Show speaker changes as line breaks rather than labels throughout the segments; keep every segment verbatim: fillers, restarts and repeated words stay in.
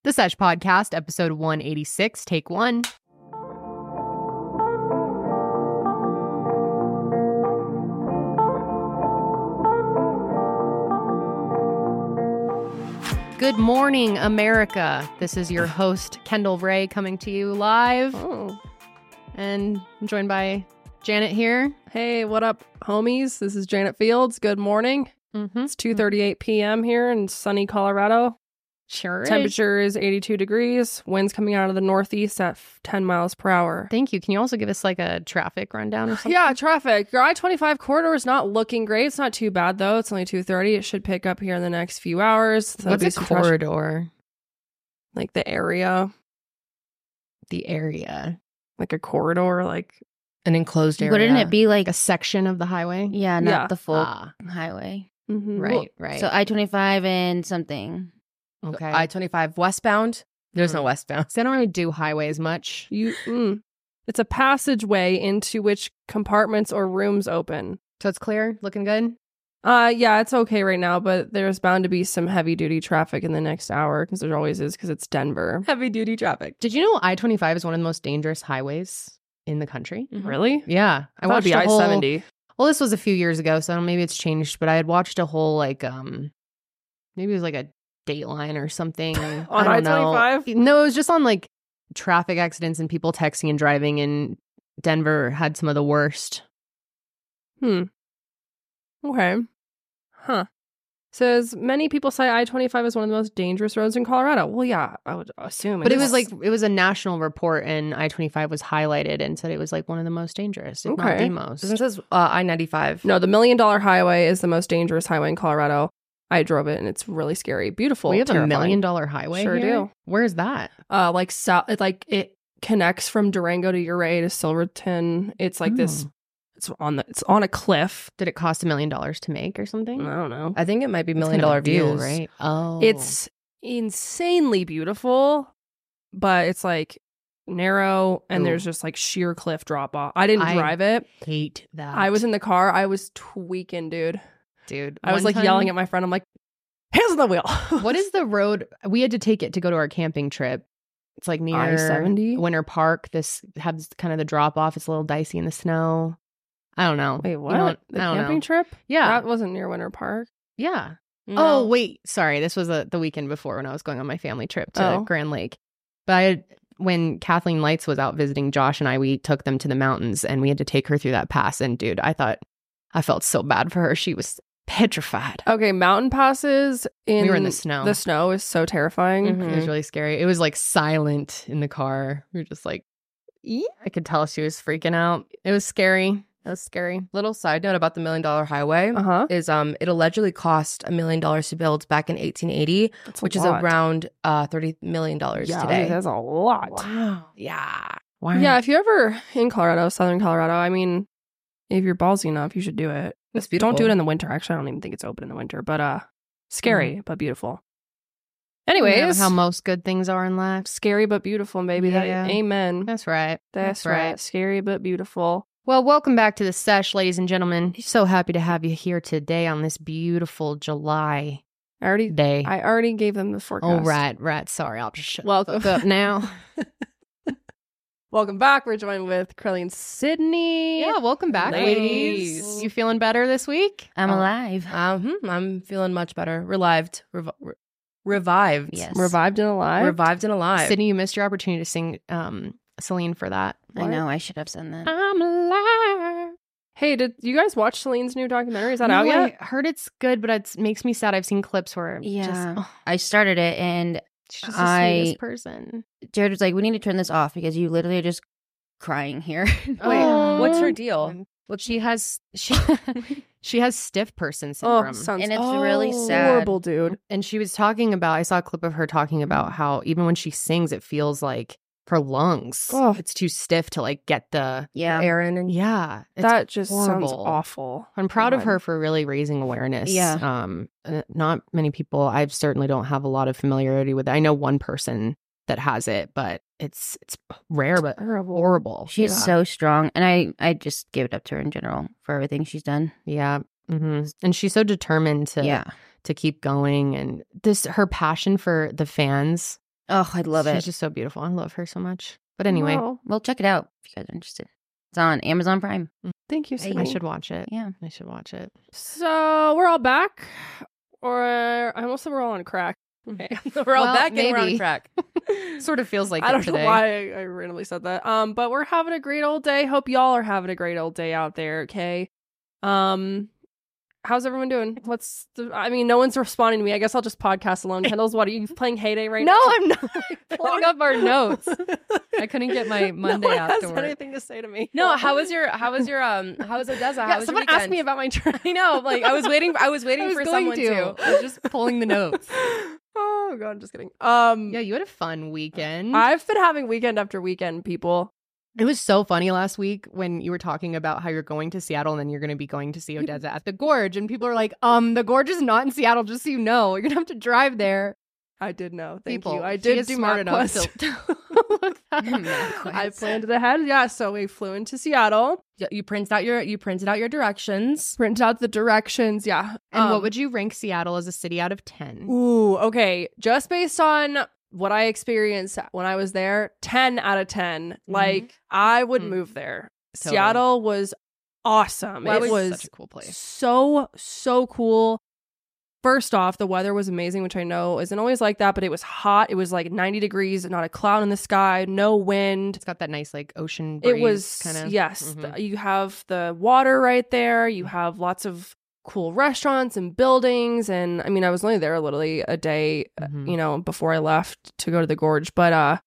The Sesh Podcast, episode one eighty-six, take one. Good morning, America. This is your host, Kendall Ray, coming to you live.
Oh.
And I'm joined by Janet here.
Hey, what up, homies? This is Janet Fields. Good morning.
Mm-hmm.
It's two thirty-eight p.m. here in sunny Colorado.
Sure is.
Temperature is eighty-two degrees. Winds coming out of the northeast at ten miles per hour.
Thank you. Can you also give us like a traffic rundown or something?
Yeah, traffic. Your I twenty-five corridor is not looking great. It's not too bad, though. It's only two thirty. It should pick up here in the next few hours. That'll
What's
be
a
some trash-
corridor?
Like the area.
The area.
Like a corridor, like...
An enclosed area.
Wouldn't it be like
a section of the highway?
Yeah, not
Yeah.
the full
Ah,
highway.
mhm.
right,
Well,
right.
So I twenty-five and something.
okay.
I twenty-five westbound. There's no
Mm.
westbound.
So I don't really do highways much.
You, mm. It's a passageway into which compartments or rooms open.
So it's clear, looking good.
Uh, yeah, it's okay right now, but there's bound to be some heavy duty traffic in the next hour because there always is because it's Denver.
Heavy duty traffic.
Did you know I twenty-five is one of the most dangerous highways in the country?
Really?
Yeah,
I want to be
a
I
whole-
seventy.
Well, this was a few years ago, so maybe it's changed. But I had watched a whole like, um, maybe it was like a Dateline or something
On
I don't know.
I twenty-five?
No, it was just on like traffic accidents and people texting and driving. And Denver had some of the worst.
Hmm. Okay. Huh. Says many people say I twenty-five is one of the most dangerous roads in Colorado. Well, yeah, I would assume.
But it
is.
was like it was a national report, and I twenty-five was highlighted and said it was like one of the most dangerous, if not
Okay.
the most.
This one says uh, I ninety-five.
No, the Million Dollar Highway is the most dangerous highway in Colorado. I drove it and it's really scary. Beautiful.
We have
terrifying.
a million dollar highway.
Sure
here?
do.
Where's that?
Uh, like south, it, like it connects from Durango to Ouray to Silverton. It's like this.
Oh.
It's on the. It's on a cliff.
Did it cost a million dollars to make or something?
I don't know.
I think it might be
That's
million
kind of
dollar
a deal,
views.
right? Oh,
It's insanely beautiful, but it's like narrow and
Ooh.
there's just like sheer cliff drop off. I didn't
I
drive it.
hate that.
I was in the car. I was tweaking, dude.
dude.
I was
one
like yelling
time-
at my friend. I'm like, hands on the wheel.
What is the road? We had to take it to go to our camping trip. It's like near
I seventy?
Winter Park. This has kind of the drop off. It's a little dicey in the snow. I don't know.
Wait,
You
what?
don't-
The
I don't
camping
know.
trip?
Yeah,
That wasn't near Winter Park.
yeah.
No.
Oh wait, sorry. This was a, the weekend before when I was going on my family trip to
Oh.
Grand Lake. But I had, when Kathleen Lights was out visiting Josh and I, we took them to the mountains and we had to take her through that pass. And dude, I thought I felt so bad for her. She was petrified.
Okay, mountain passes in
We were in the snow.
The snow is so terrifying.
It was really scary. It was like silent in the car. We were just like, "Ee?" I could tell she was freaking out. It was scary. It was scary.
Little side note about the million dollar highway
Uh huh.
is um it allegedly cost a million dollars to build back in eighteen eighty, which is around uh thirty million dollars
yeah,
today.
that's a lot.
Wow.
Yeah.
Wow.
Yeah, if you're ever in Colorado, Southern Colorado, I mean, if you're ballsy enough, you should do it.
It's
Don't do
beautiful.
it in the winter. Actually, I don't even think it's open in the winter, but uh, scary
Mm-hmm.
but beautiful.
Anyways,
Anyways,
how most good things are in life.
scary but beautiful, maybe.
Yeah.
That, amen.
That's right.
That's,
that's
right.
right.
Scary but beautiful.
Well, welcome back to the Sesh, ladies and gentlemen. So happy to have you here today on this beautiful July
I already,
day.
I already gave them the forecast.
oh, right, right. Sorry, I'll just shut
Welcome.
the fuck up now.
Welcome back. We're joined with Curly and Sydney.
Yeah, welcome back, ladies.
Ladies.
You feeling better this week?
I'm
Oh.
alive.
Um, hmm, I'm feeling much better. Relived. Rev- re- revived.
Yes.
Revived and alive.
Revived and alive.
Sydney, you missed your opportunity to sing um, Celine for that.
I know. I should have said that.
I'm alive.
Hey, did you guys watch Celine's new documentary? Is that
No,
out yet?
I heard it's good, but it makes me sad. I've seen clips where
Yeah.
just, oh,
I started it, and
she's just the
I-
sweetest person.
Jared was like, "We need to turn this off because you literally are just crying here."
Wait,
Oh.
what's her deal?
Well, she has she she has stiff person
Oh,
syndrome.
sounds
And it's really sad.
horrible, dude.
And she was talking about, I saw a clip of her talking about how even when she sings, it feels like her lungs,
Oh.
it's too stiff to like get the,
Yeah.
Aaron and
yeah. It's
That just sounds
horrible.
awful.
I'm proud of
God.
her for really raising awareness.
Yeah.
Um, uh, not many people, I certainly don't have a lot of familiarity with it. I know one person that has it, but it's it's rare, but
Terrible.
horrible.
She is
Yeah.
so strong, and I I just give it up to her in general for everything she's done.
Yeah. hmm And she's so determined to
Yeah.
to keep going, and this her passion for the fans
Oh, I love
She's
it.
just so beautiful. I love her so much. But anyway,
Wow.
Well, check it out if you guys are interested. It's on Amazon Prime.
Thank you,
Hey,
Sydney.
I should watch it.
Yeah.
I should watch it.
So we're all back, or I almost said we're all on crack. Okay.
We're all
Well,
back and we're on
maybe.
track.
Sort of feels like
I
it
don't
today.
know why I, I randomly said that. Um, but we're having a great old day. Hope y'all are having a great old day out there. Okay. Um, how's everyone doing? What's the? I mean, no one's responding to me. I guess I'll just podcast alone. Kendall's, what are you playing Heyday right
No,
now?
I'm not pulling up our notes. I couldn't get my Monday
no one
out
has
to work.
anything to say to me.
No, how was your how was your um how was Odessa? How
Yeah,
was
someone
your
asked me
weekend?
about my trip.
I know, like I was waiting I was waiting
I was
for
going
someone
to.
to.
I was just pulling the notes.
Oh god, I'm just kidding. Um,
Yeah, you had a fun weekend.
I've been having weekend after weekend, people.
It was so funny last week when you were talking about how you're going to Seattle and then you're going to be going to see Odessa at the Gorge. And people are like, um, the Gorge is not in Seattle, just so you know. You're going to have to drive there.
I did know. Thank
People,
you. I
she
did
is
do
smart enough
MapQuest.
to look that up.
MapQuest.
I planned it ahead. Yeah, so we flew into Seattle,
Yeah, you printed out your you printed out your directions.
printed out the directions. Yeah.
And
Um,
what would you rank Seattle as a city out of ten?
Ooh, okay. Just based on what I experienced when I was there, ten out of ten. Like, I would
Mm.
move there.
Totally.
Seattle was awesome.
That
it was
such a cool place.
so, so cool. First off, the weather was amazing, which I know isn't always like that, but it was hot. It was like ninety degrees, not a cloud in the sky, no wind.
It's got that nice like ocean breeze
It was
kind of.
yes.
Mhm.
th- you have the water right there. You have lots of cool restaurants and buildings, and I mean, I was only there literally a day, uh,
Mhm.
you know, before I left to go to the Gorge, but uh,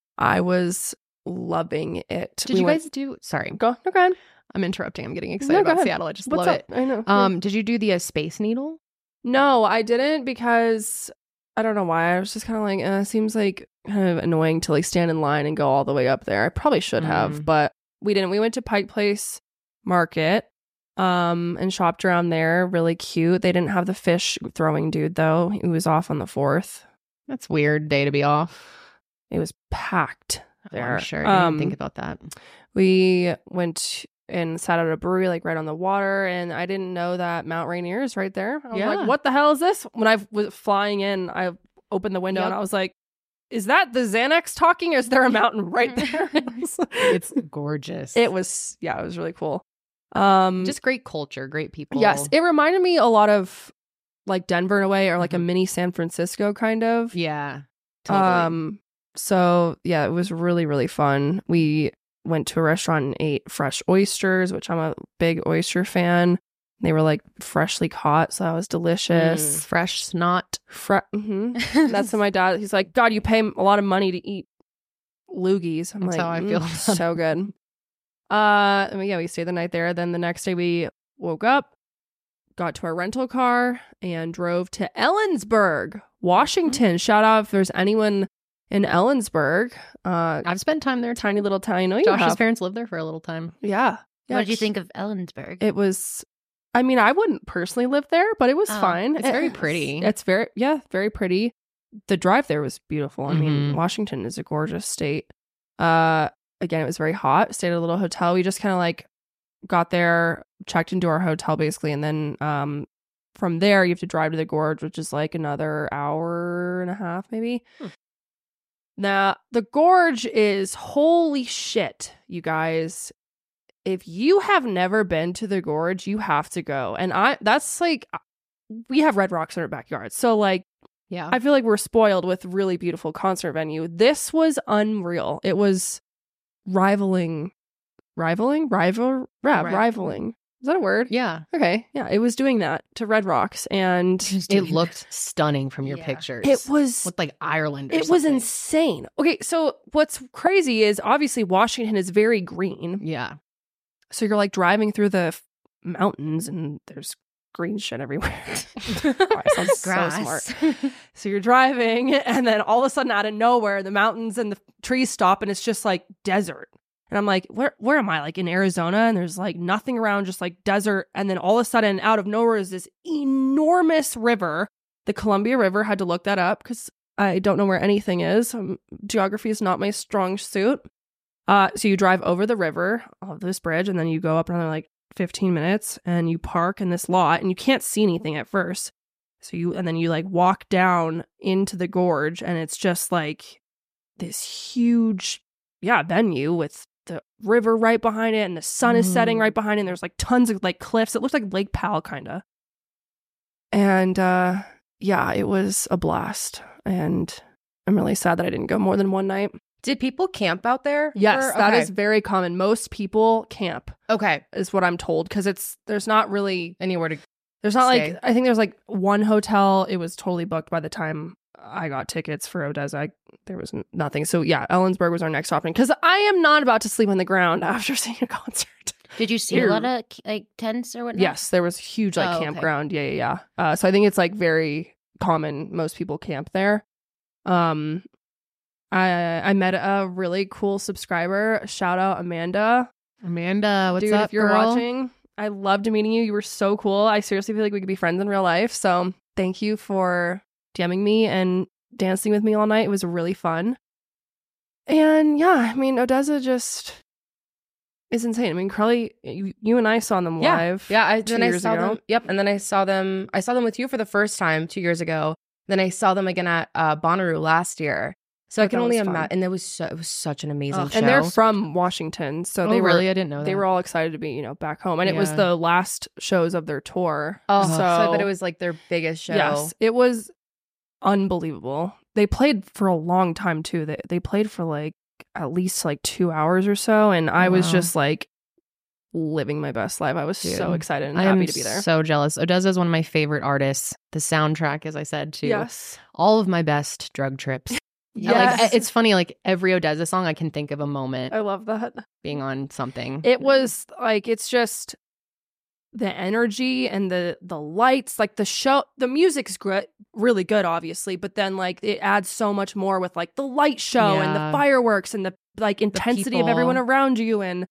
I was loving it.
Did
We
you
went-
guys do? Sorry,
go? No, go ahead.
I'm interrupting. I'm getting excited
No, go
about
ahead.
Seattle. I just
What's
love
up?
it.
I know.
Um, did you do the uh, Space Needle?
No, I didn't because I don't know why. I was just kind of like, uh, seems like kind of annoying to like stand in line and go all the way up there. I probably should have,
Mm.
but we didn't. We went to Pike Place Market um and shopped around there. Really cute. They didn't have the fish throwing dude though. He was off on the fourth.
That's weird. Day to be off.
It was packed
Oh,
there.
I'm sure. I didn't
Um,
think about that.
We went and sat at a brewery like right on the water, and I didn't know that Mount Rainier is right there. I was
Yeah.
like, what the hell is this? When I was flying in, I opened the window and
Yep.
I was like, is that the Xanax talking, or is there a mountain right there?
It's gorgeous.
it was, yeah, it was really cool. Um,
just great culture, great people.
yes, it reminded me a lot of like Denver in a way, or like
Mhm.
a mini San Francisco kind of.
yeah. Totally.
Um, so yeah, it was really, really fun. We went to a restaurant and ate fresh oysters, which I'm a big oyster fan. They were like freshly caught, so that was delicious.
Fresh snot.
Fre- hmm That's what my dad, he's like, God, you pay a lot of money to eat loogies. I'm
That's
like,
how I feel
"Mm,
about
so good. Uh, I mean, yeah, we stayed the night there. Then the next day we woke up, got to our rental car, and drove to Ellensburg, Washington. Shout out if there's anyone in Ellensburg. Uh,
I've spent time there.
tiny little town. I know you
Josh's
have.
parents lived there for a little time.
Yeah. yeah.
What did you think of Ellensburg?
It was, I mean, I wouldn't personally live there, but it was
Oh,
fine.
it's very pretty.
It's very, yeah, very pretty. The drive there was beautiful. I mean,
Mhm.
Washington is a gorgeous state. Uh, again, it was very hot. Stayed at a little hotel. We just kind of like got there, checked into our hotel basically, and then um, from there you have to drive to the Gorge, which is like another hour and a half, maybe.
Hmm.
Now, the Gorge is holy shit, you guys. If you have never been to the Gorge, you have to go. And I that's like we have Red Rocks in our backyard. So like
Yeah.
I feel like we're spoiled with really beautiful concert venue. This was unreal. It was rivaling rivaling rival yeah,
Right.
rivaling. Is that a word?
yeah.
Okay. Yeah, it was doing that to Red Rocks, and
It looked stunning from your
Yeah.
pictures.
it was
looked like Ireland. Or
it was
something.
insane. Okay, so what's crazy is obviously Washington is very green.
Yeah.
So you're like driving through the f- mountains and there's green shit everywhere. Wow, I sound so
Grass.
smart. So you're driving and then all of a sudden out of nowhere, the mountains and the trees stop and it's just like desert. And I'm like, where where am I? Like in Arizona, and there's like nothing around, just like desert. And then all of a sudden out of nowhere is this enormous river. The Columbia River, had to look that up because I don't know where anything is. Um, geography is not my strong suit. Uh, so you drive over the river, of this bridge, and then you go up another like fifteen minutes and you park in this lot and you can't see anything at first. So you, and then you like walk down into the gorge and it's just like this huge, yeah, venue with the river right behind it and the sun is setting right behind it. And there's like tons of like cliffs. It looks like Lake Powell kind of. And uh, yeah, it was a blast. And I'm really sad that I didn't go more than one night.
Did people camp out there?
Yes,
for-
that
okay.
is very common. Most people camp,
Okay.
is what I'm told, because it's there's not really
Anywhere to
there's not
stay.
like I think there's like one hotel. It was totally booked by the time I got tickets for Odessa. I, there was n- nothing. So yeah, Ellensburg was our next option because I am not about to sleep on the ground after seeing a concert.
Did you see
Here.
a lot of like tents or whatnot?
Yes, there was huge like
Oh, okay.
campground. Yeah, yeah, yeah. Uh, so I think it's like very common. Most people camp there. Um, I I met a really cool subscriber. Shout out Amanda.
Amanda, what's
Dude,
up,
if you're
girl?
watching, I loved meeting you. You were so cool. I seriously feel like we could be friends in real life. So thank you for DMing me and dancing with me all night. It was really fun. And yeah, I mean, Odessa just is insane. I mean, Carly, you, you and I saw them
Yeah.
live.
Yeah, I,
two
then I
years
saw
ago.
them. Yep, and then I saw them. I saw them with you for the first time two years ago. Then I saw them again at uh, Bonnaroo last year. So I
That
can only
was fun.
imagine. And it was so, it was such an amazing
Ugh,
show.
and they're from Washington, so
Oh,
they were
really? I didn't know that.
they were all excited to be, you know, back home. And it was
Yeah.
the last shows of their tour.
oh,
so,
so I bet it was like their biggest show.
Yes, it was unbelievable. They played for a long time too. They they played for like at least like two hours or so, and I was
Wow.
just like living my best life. I was so
Dude,
excited and
I
happy
am
to be there.
so jealous. Odessa is one of my favorite artists. The soundtrack, as I said, to
Yes,
all of my best drug trips. I
yes.
Like, it's funny, like every Odessa song, I can think of a moment
I love that.
being on something.
It was like it's just the energy and the the lights, like the show, the music's great, really good, obviously, but then like it adds so much more with like the light show and the
Yeah.
fireworks and the like intensity of
people.
everyone around you, and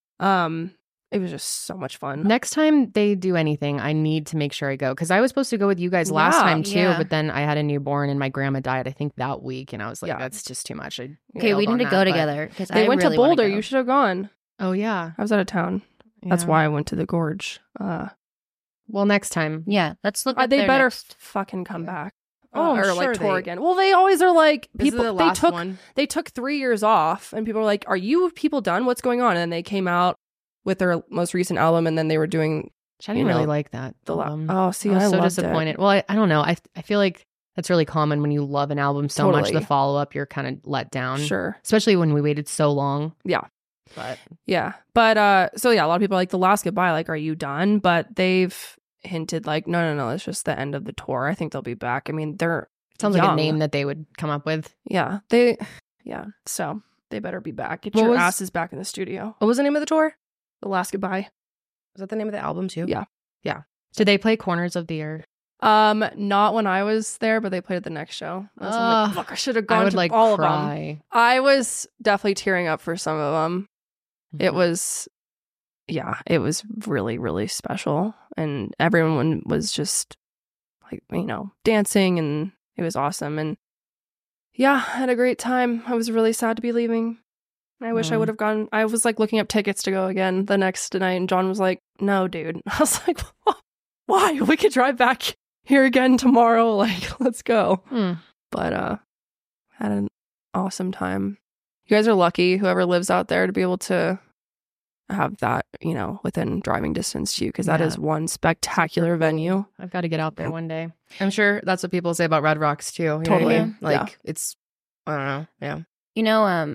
um, it was just so much fun.
Next time they do anything, I need to make sure I go because I was supposed to go with you guys last
Yeah.
time too,
Yeah.
but then I had a newborn and my grandma died, I think, that week, and I was like,
Yeah.
that's just too much. I
Okay, we
bailed
need to
on
go
that, but-
together because
They
I
went
really
to
wanna
Boulder.
go.
You should have gone.
Oh yeah,
I was out of town. That's
Yeah.
why I went to the gorge. Uh,
Well, next time.
Yeah, let's look.
uh,
At
they
their
better
next-
fucking come back.
Oh,
Uh,
I'm
or
sure
like tour
they-
again. Well, they always are like
This is
people.
the
They
last
took
one.
they took three years off, and people were like, "Are you people done? What's going on?" And then they came out with their most recent album, and then they were doing
I didn't
you
really
know,
like that.
the la-
album.
oh, see,
I was
I
so
loved
disappointed.
It.
Well, I, I don't know. I I feel like that's really common when you love an album so much.
Totally.
The follow up, you're kind of let down.
Sure,
Especially when we waited so long.
Yeah.
But
yeah, but uh, so yeah, a lot of people are like the last goodbye. Like, are you done? But they've hinted like, no, no, no, it's just the end of the tour. I think they'll be back. I mean, they're
it sounds like
young.
a name that they would come up with.
Yeah, they, yeah. So they better be back. Get
What
your
was-
asses back in the studio.
What was the name of the tour?
The last goodbye.
Was that the name of the album too?
Yeah.
Did they play Corners of the Earth?
Um, not when I was there, but they played at the next show. I was like,
Ugh.
fuck, I should have gone
I would
to
like
all of them.
cry.
I was definitely tearing up for some of them. It
Mhm.
was, yeah, it was really, really special, and everyone was just like, you know, dancing, and it was awesome. And yeah, I had a great time. I was really sad to be leaving. I wish I
Mm.
would have gone. I was like looking up tickets to go again the next night, and John was like, "No, dude." I was like, "Why? We could drive back here again tomorrow. Like, let's go."
Hmm.
But uh, had an awesome time. You guys are lucky, whoever lives out there, to be able to have that, you know, within driving distance to you, because that
Yeah.
is one spectacular venue.
I've got to get out there one day.
I'm sure that's what people say about Red Rocks too. You know what I
Totally.
mean? Like
Yeah.
it's, I don't know. Yeah.
You know, um,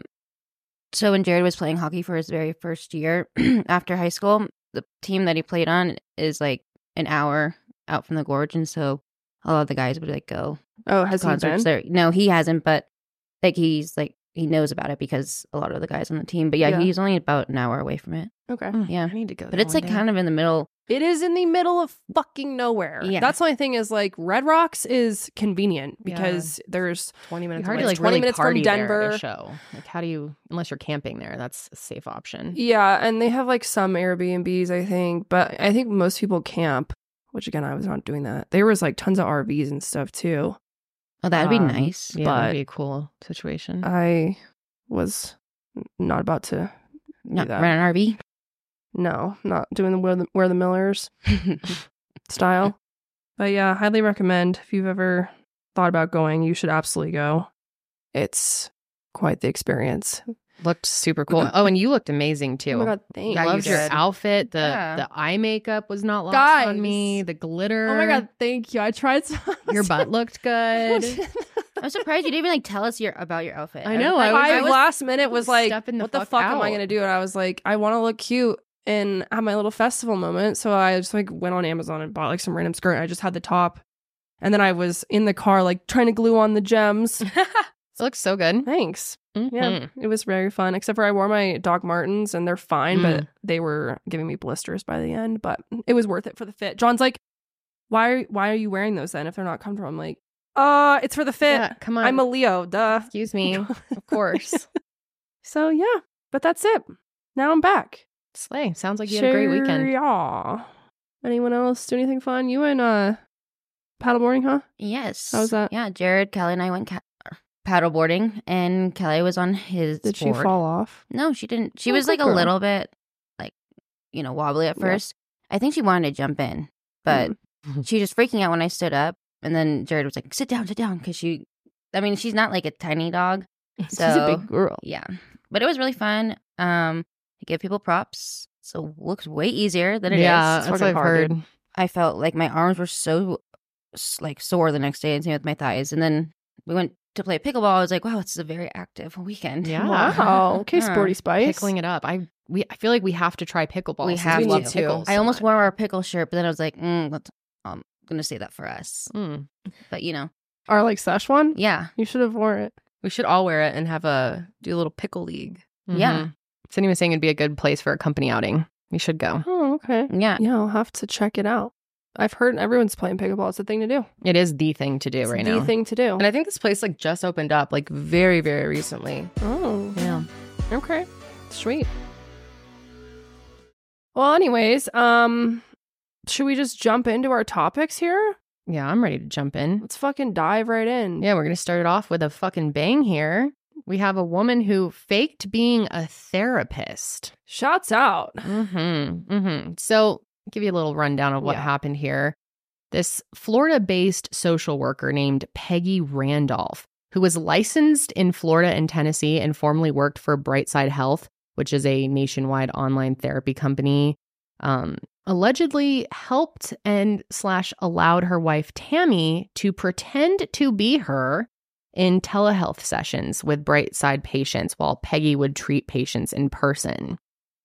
so when Jared was playing hockey for his very first year after high school, the team that he played on is like an hour out from the gorge, and so a lot of the guys would like go
Oh,
to
has he
concerts
been?
there. No, he hasn't, but like he's like he knows about it because a lot of the guys on the team. But yeah,
Yeah.
he's only about an hour away from it.
Okay.
Yeah,
I need to go.
but it's like kind of in the middle.
It is in the middle of fucking nowhere.
Yeah.
That's the only thing is like Red Rocks is convenient
Yeah.
because there's
twenty minutes
hard
away.
to
It's
like
twenty
really
minutes from
party there at
Denver.
a show. Like, how do you? Unless you're camping there, that's a safe option.
yeah, and they have like some Airbnbs, I think, but I think most people camp, which again, I was not doing that. There was like tons of R Vs and stuff too.
Oh, that'd be
Um,
nice.
Yeah,
But-
that'd be a cool situation.
I was not about to do
Not
that.
rent an R V.
No, not doing the where the, where the Millers style. But yeah, highly recommend. If you've ever thought about going, you should absolutely go. It's quite the experience.
Looked super cool. Oh, and you looked amazing too.
Oh my God, thanks.
I loved your
did.
outfit. The
Yeah.
the eye makeup was not lost
Guys.
on me. The glitter.
Oh my God, thank you. I tried so
Your butt looked good.
I'm surprised you didn't even like tell us your about your outfit.
I know,
was,
I
like,
was-
I,
I was
last minute was like,
stepping the
what the
fuck
fuck am I
out.
going to do? And I was like, I want to look cute and have my little festival moment. So I just like went on Amazon and bought like some random skirt. And I just had the top. And then I was in the car like trying to glue on the gems.
It looks so good.
Thanks.
Mhm.
Yeah, it was very fun. Except for I wore my Doc Martens and they're fine, but they were giving me blisters by the end. But it was worth it for the fit. John's like, why are why are you wearing those then if they're not comfortable? I'm like, uh, it's for the fit.
Yeah, come on.
I'm a Leo, duh.
Excuse me. Of course.
So yeah, but that's it. Now I'm back.
Slay. Sounds like you had a great weekend.
Yeah. Anyone else do anything fun? You and uh, paddleboarding, huh?
Yes.
How was that?
Yeah, Jared, Kelly, and I went ca- paddleboarding, and Kelly was on his
Did she
board.
fall off?
No, she didn't. She
Oh,
was
good
like a
girl.
little bit, like, you know, wobbly at
Yeah.
first. I think she wanted to jump in, but
Mm.
she was just freaking out when I stood up. And then Jared was like, sit down, sit down. Because she, I mean, she's not like a tiny dog. So,
She's a big girl.
yeah. But it was really fun. Um, I give people props. So it looks way easier than it is.
yeah,
It's
that's what
fucking
I've
hard,
heard.
dude.
I felt like my arms were so s- like sore the next day, and same with my thighs. And then we went to play pickleball. I was like, wow, this is a very active weekend.
Yeah.
Wow. Okay,
Yeah.
Sporty Spice.
Pickling it up. I we I feel like we have to try pickleball.
We
since
have
we
to.
love
We need to.
pickles
I
so
almost
much.
wore our pickle shirt, but then I was like, mm, let's, I'm gonna say that for us.
Mm.
But you know,
Our like Szechuan?
yeah,
You should have worn it.
We should all wear it and have a do a little pickle league.
Yeah.
Mhm. Cindy was saying it'd be a good place for a company outing. We should go.
Oh, okay.
yeah.
Yeah, I'll have to check it out. I've heard everyone's playing pickleball. It's a thing to do.
It is the thing to do
It's
right
the
now.
thing to do.
And I think this place like just opened up like very, very recently.
Oh,
Yeah.
okay. Sweet. Well, anyways, um, should we just jump into our topics here?
Yeah, I'm ready to jump in.
Let's fucking dive right in.
Yeah, we're going to start it off with a fucking bang here. We have a woman who faked being a therapist.
Shouts out.
Mm-hmm. Mm-hmm. So, I'll give you a little rundown of what
Yeah.
happened here. This Florida-based social worker named Peggy Randolph, who was licensed in Florida and Tennessee and formerly worked for Brightside Health, which is a nationwide online therapy company, um, allegedly helped and slash allowed her wife Tammy to pretend to be her in telehealth sessions with Brightside patients while Peggy would treat patients in person.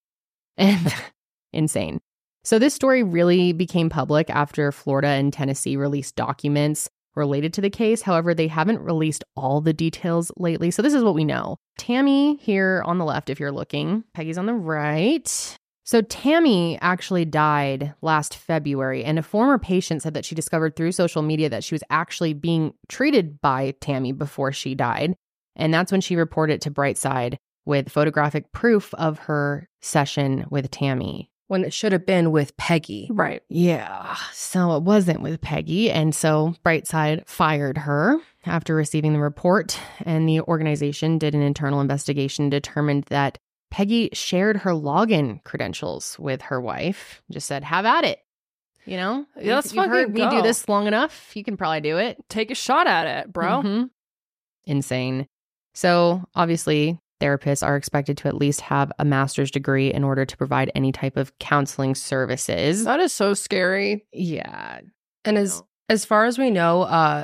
And insane. So this story really became public after Florida and Tennessee released documents related to the case. However, they haven't released all the details lately. So this is what we know. Tammy here on the left, if you're looking, Peggy's on the right. So Tammy actually died last February, and a former patient said that she discovered through social media that she was actually being treated by Tammy before she died. And that's when she reported to Brightside with photographic proof of her session with Tammy.
When it should have been with Peggy.
Right.
Yeah, so it wasn't with Peggy. And so Brightside fired her after receiving the report. And the organization did an internal investigation, determined that Peggy shared her login credentials with her wife. Just said, have at it. You know,
Yeah, let's
you've, you've heard
fucking
me do
go.
this long enough. You can probably do it.
Take a shot at it, bro.
Mhm. Insane. So obviously, therapists are expected to at least have a master's degree in order to provide any type of counseling services.
That is so scary.
Yeah.
And as as far as we know, uh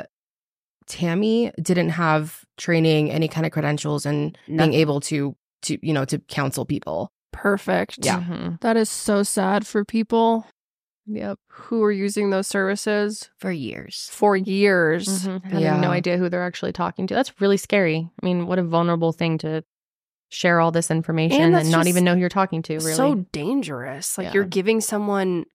Tammy didn't have training, any kind of credentials, and
Nothing.
being able to to you know to counsel people.
Perfect.
Yeah.
Mhm.
That is so sad for people
Yep.
who are using those services
for years.
for years.
Mhm. Having
Yeah.
no idea who they're actually talking to. That's really scary. I mean, what a vulnerable thing to share all this information
And
and,
that's
not
just
even know who you're talking to, really.
So dangerous. Like
Yeah.
you're giving someone,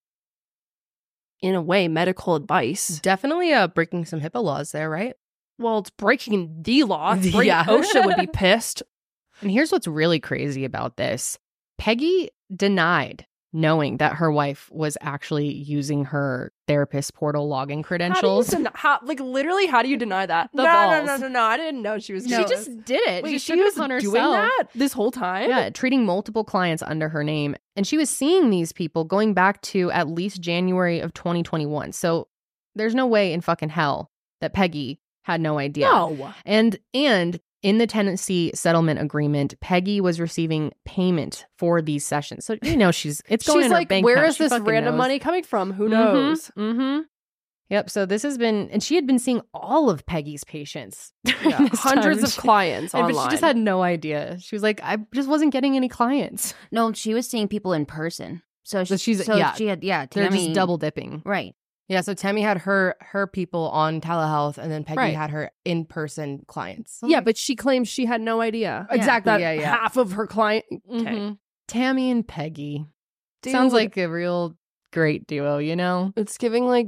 in a way, medical advice.
Definitely uh breaking some HIPAA laws there, right?
Well, it's breaking the law. It's breaking-
Yeah.
OSHA would be pissed.
And here's what's really crazy about this. Peggy denied knowing that her wife was actually using her therapist portal login credentials.
How do you den- how, like literally, how do you deny that?
The
no,
balls.
no, no, no, no. I didn't know she was.
She
doing
just
this.
did it.
Wait,
she
she
took it
was
upon
doing
herself.
that this whole time.
Yeah, treating multiple clients under her name. And she was seeing these people going back to at least January of twenty twenty-one. So There's no way in fucking hell that Peggy had no idea.
No.
And and in the tenancy settlement agreement, Peggy was receiving payment for these sessions. So, you know, she's it's going
She's
in her
like,
bank
where
account.
is
She
this
fucking
random
knows.
money coming from? Who
Mhm,
knows?
Mm-hmm. Yep. So this has been, and she had been seeing all of Peggy's patients. during
Yeah,
this time,
hundreds
and
of
she-
clients
and-
online.
But she just had no idea. She was like, I just wasn't getting any clients.
No, she was seeing people in person. So,
So
she,
she's-
so
yeah.
she had yeah.
They're
Tammy,
just double dipping.
right.
Yeah, so Tammy had her her people on telehealth, and then Peggy
Right.
had her in person clients.
yeah, but she claims she had no idea.
Exactly.
That
Yeah, yeah.
half of her client. Okay.
Mhm. Tammy and Peggy.
Dude,
Sounds like a real great duo, you know?
it's giving like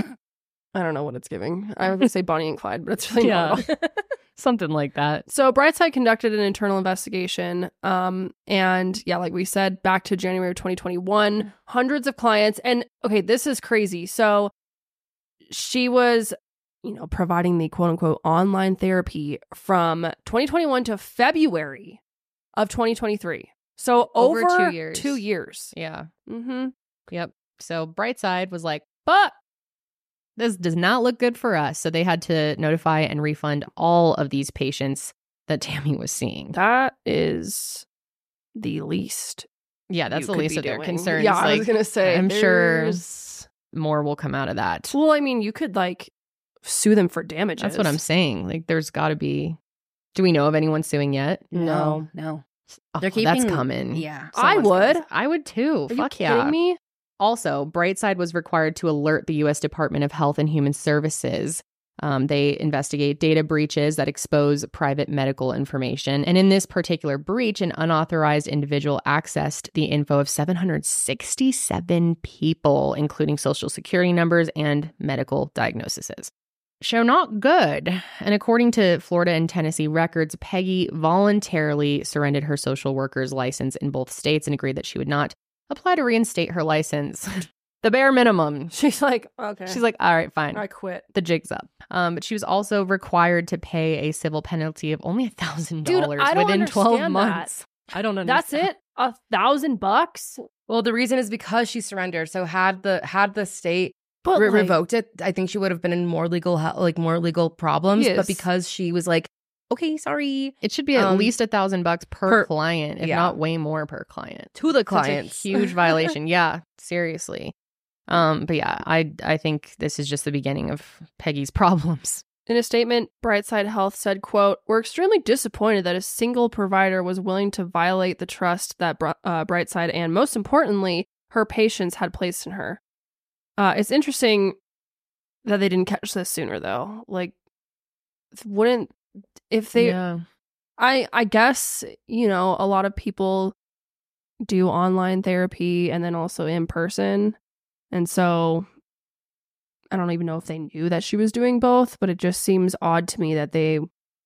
I don't know what it's giving. I was gonna say Bonnie and Clyde, but it's really not.
Something like that.
So Brightside conducted an internal investigation. Um, and yeah, like we said, back to January of twenty twenty-one, hundreds of clients. And okay, this is crazy. So she was, you know, providing the quote unquote online therapy from twenty twenty-one to February of twenty twenty-three. So over,
Over two years.
Two years.
Yeah.
Mm-hmm.
Yep. So Brightside was like, but this does not look good for us. So they had to notify and refund all of these patients that Tammy was seeing.
That is the least.
Yeah, that's
you
the
could
least
be
of their
doing.
concerns.
Yeah, I
Like,
was gonna say.
I'm sure
there's-
more will come out of that.
Well, I mean, you could like sue them for damages.
That's what I'm saying. Like, there's got to be. Do we know of anyone suing yet?
No, no.
Oh,
They're
that's
keeping-
coming.
Yeah.
I
Someone's
would.
gonna- I would too.
Are
Fuck
you
yeah.
kidding me?
Also, Brightside was required to alert the U S Department of Health and Human Services. Um, they investigate data breaches that expose private medical information. And in this particular breach, an unauthorized individual accessed the info of seven hundred sixty-seven people, including social security numbers and medical diagnoses. So not good. And according to Florida and Tennessee records, Peggy voluntarily surrendered her social worker's license in both states and agreed that she would not apply to reinstate her license. The bare minimum.
She's like, okay.
She's like, all right, fine.
I quit.
The jig's up. Um, but she was also required to pay a civil penalty of only a thousand dollars
I don't
within twelve
understand that.
months. I don't understand.
That's it? A thousand bucks?
Well, the reason is because she surrendered. So had the had the state
But
re-
like,
revoked it, I think she would have been in more legal hel- like more legal problems.
Yes.
But because she was like, okay, sorry,
It should be at
Um,
least a thousand bucks per,
per-
client, if
yeah.
not way more per client.
to the
Such a
clients,
huge violation. Yeah, seriously. Um, but yeah, I I think this is just the beginning of Peggy's problems.
in a statement, Brightside Health said, quote, "We're extremely disappointed that a single provider was willing to violate the trust that Bri- uh, Brightside and, most importantly, her patients had placed in her." Uh, it's interesting that they didn't catch this sooner, though. Like, wouldn't if they?
yeah.
I I guess, you know, a lot of people do online therapy and then also in person. And so I don't even know if they knew that she was doing both, but it just seems odd to me that they,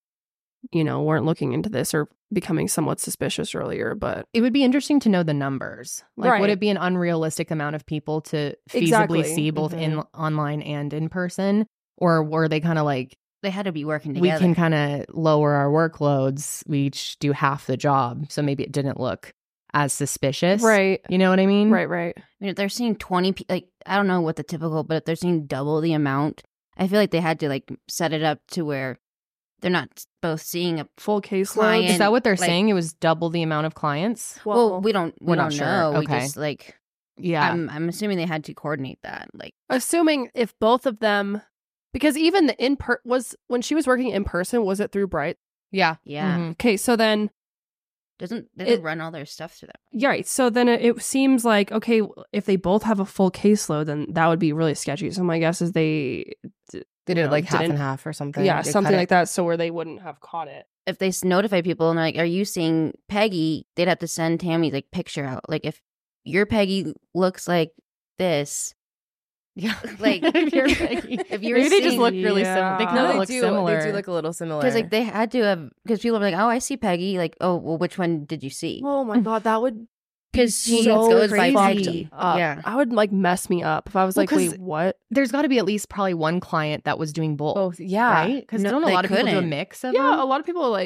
you know, weren't looking into this or becoming somewhat suspicious earlier. But
It would be interesting to know the numbers. Like,
Right.
would it be an unrealistic amount of people to feasibly
Exactly.
see both in online and in person? Or were they kind of like,
They had to be working
we
together.
can kind of lower our workloads, we each do half the job, so maybe it didn't look as suspicious.
right,
You know what I mean?
right, right.
I mean, if they're seeing twenty, pe- like, I don't know what the typical, but if they're seeing double the amount, I feel like they had to, like, set it up to where they're not both seeing a,
Full caseload.
Client-
Is that what they're
like-
saying? It was double the amount of clients?
well, we don't, we
we're
don't
not sure.
know. We
Okay.
just, like,
Yeah.
I'm, I'm assuming they had to coordinate that. Like,
assuming if both of them, because even the in per was when she was working in person, was it through Bright?
yeah,
yeah.
Mhm.
Okay, so then
Doesn't, they
It-
don't run all their stuff through that.
Yeah, right. So then it, it seems like, okay, if they both have a full caseload, then that would be really sketchy. So my guess is they, d-
they
you
did it
know,
like half
didn't-
and half or something.
yeah,
They
something
cut
like
it.
that. So where they wouldn't have caught it.
If they s- notify people and they're like, are you seeing Peggy? They'd have to send Tammy, like, picture out. Like, if your Peggy looks like this,
Yeah.
Like,
if you're Peggy.
if you're
Maybe they just
seeing-
look really similar. They
Yeah.
kind
No,
of
they
look
do.
similar.
They do look a little similar.
because, like, they had to have, because people are like, oh, I see Peggy. Like, oh, well, which one did you see?
Oh my God, that would
Because she
so
goes by
crazy.
Peggy.
up.
Yeah.
I would like mess me up if I was
Well,
like,
'cause-
wait, what?
There's got to be at least probably one client that was doing both.
both. Yeah,
Right? Because
No,
don't a
they
lot of people do a
couldn't.
mix of
Yeah,
them?
a lot of people like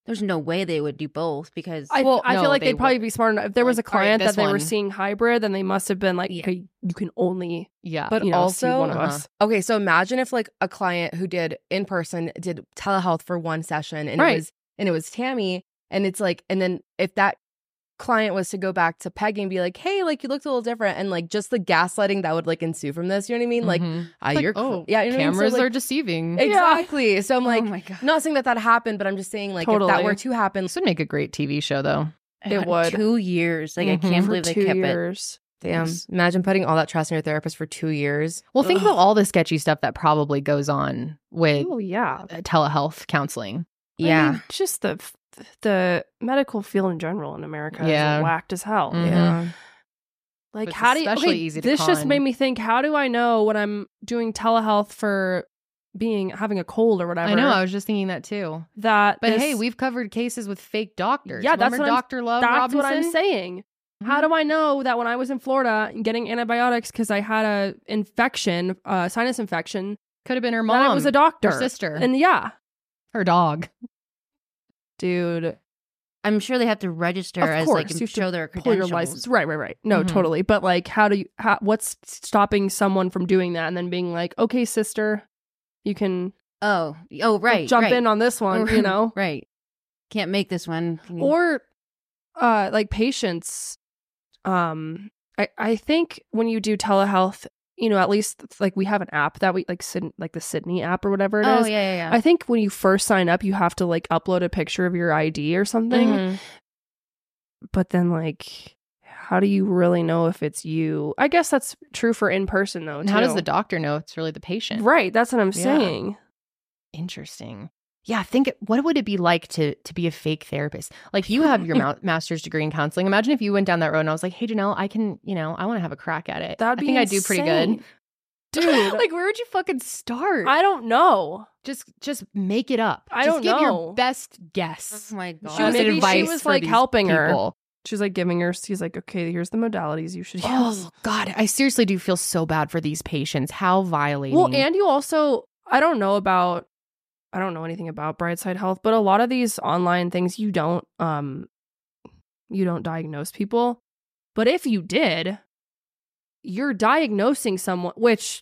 there's no way they would do both because
I,
Well,
I
no,
feel like
they
they'd probably
would-
be smart enough. If there was a
Like, all right,
client
this
that they were
one.
seeing hybrid, then they must have been like,
Yeah.
okay, you can only,
Yeah.
But
you know, see
also,
one of
uh-huh.
us.
okay, so imagine if like a client who did in person did telehealth for one session and
Right.
it was and it was Tammy, and it's like, and then if that client was to go back to Peggy and be like, hey, like you looked a little different, and like just the gaslighting that would like ensue from this, you know what I mean? Like,
Mhm.
ah,
Like,
you're cr-
oh,
yeah, you know what I mean? So,
cameras
like,
are deceiving.
exactly. So I'm like,
oh my god,
not saying that that happened, but I'm just saying like if
Totally.
that were to happen,
This would make a great T V show, though.
It would.
two years. Like I
Mhm.
can't
For
believe they
two
kept it.
years.
damn,
Yes.
imagine putting all that trust in your therapist for two years.
Well, think
Ugh.
about all the sketchy stuff that probably goes on with
Oh, yeah.
uh, telehealth counseling.
Yeah,
I mean, just the the medical field in general in America
Yeah.
is whacked as hell.
Mhm.
Yeah.
Like,
It's
how do you?
especially
Okay,
easy to
this just
con.
made me think. How do I know when I'm doing telehealth for being having a cold or whatever?
I know. I was just thinking that too.
that.
But
this-
hey, we've covered cases with fake doctors.
Yeah, that's
Remember
what I'm-
Doctor Love
That's
Robinson?
what I'm saying. How do I know that when I was in Florida getting antibiotics because I had a infection, uh, sinus infection,
Could have been her
that
mom.
it was a doctor,
her sister,
and yeah,
her dog.
dude,
I'm sure they have to register
Of
as
course,
like
you
and
should
show their
pull
credentials.
your license. Right, right, right. No,
Mhm.
totally. But like, how do you? How, what's stopping someone from doing that and then being like, okay, sister, you can
Oh, oh, right,
jump
right.
in on this one, you know,
right? Can't make this one. Can you-
or uh, like patients. Um, I I think when you do telehealth, you know, at least like we have an app that we like, Syd- like the Sydney app or whatever it is.
oh yeah, yeah, yeah.
I think when you first sign up, you have to like upload a picture of your I D or something.
Mhm.
But then, like, how do you really know if it's you? I guess that's true for in person, though.
And how does
too.
the doctor know it's really the patient?
Right, that's what I'm
Yeah.
saying.
Interesting. Yeah, think what would it be like to to be a fake therapist? Like you have your ma- master's degree in counseling. Imagine if you went down that road and I was like, "Hey, Janelle, I can, you know, I want to have a crack at it.
That'd
I
be
think I do pretty good."
insane. Dude.
Like, where would you fucking start?
I don't know.
just just make it up.
I
just
don't
give
know.
your best guess.
oh my god.
She was- maybe she
advice
was,
for
like,
these
helping her.
people.
She's like giving her, he's like, okay, here's the modalities you should use.
Oh God, I seriously do feel so bad for these patients. How violating.
Well, and you also, I don't know about, I don't know anything about Brightside Health, but a lot of these online things, you don't, um, you don't diagnose people. But if you did, you're diagnosing someone, which,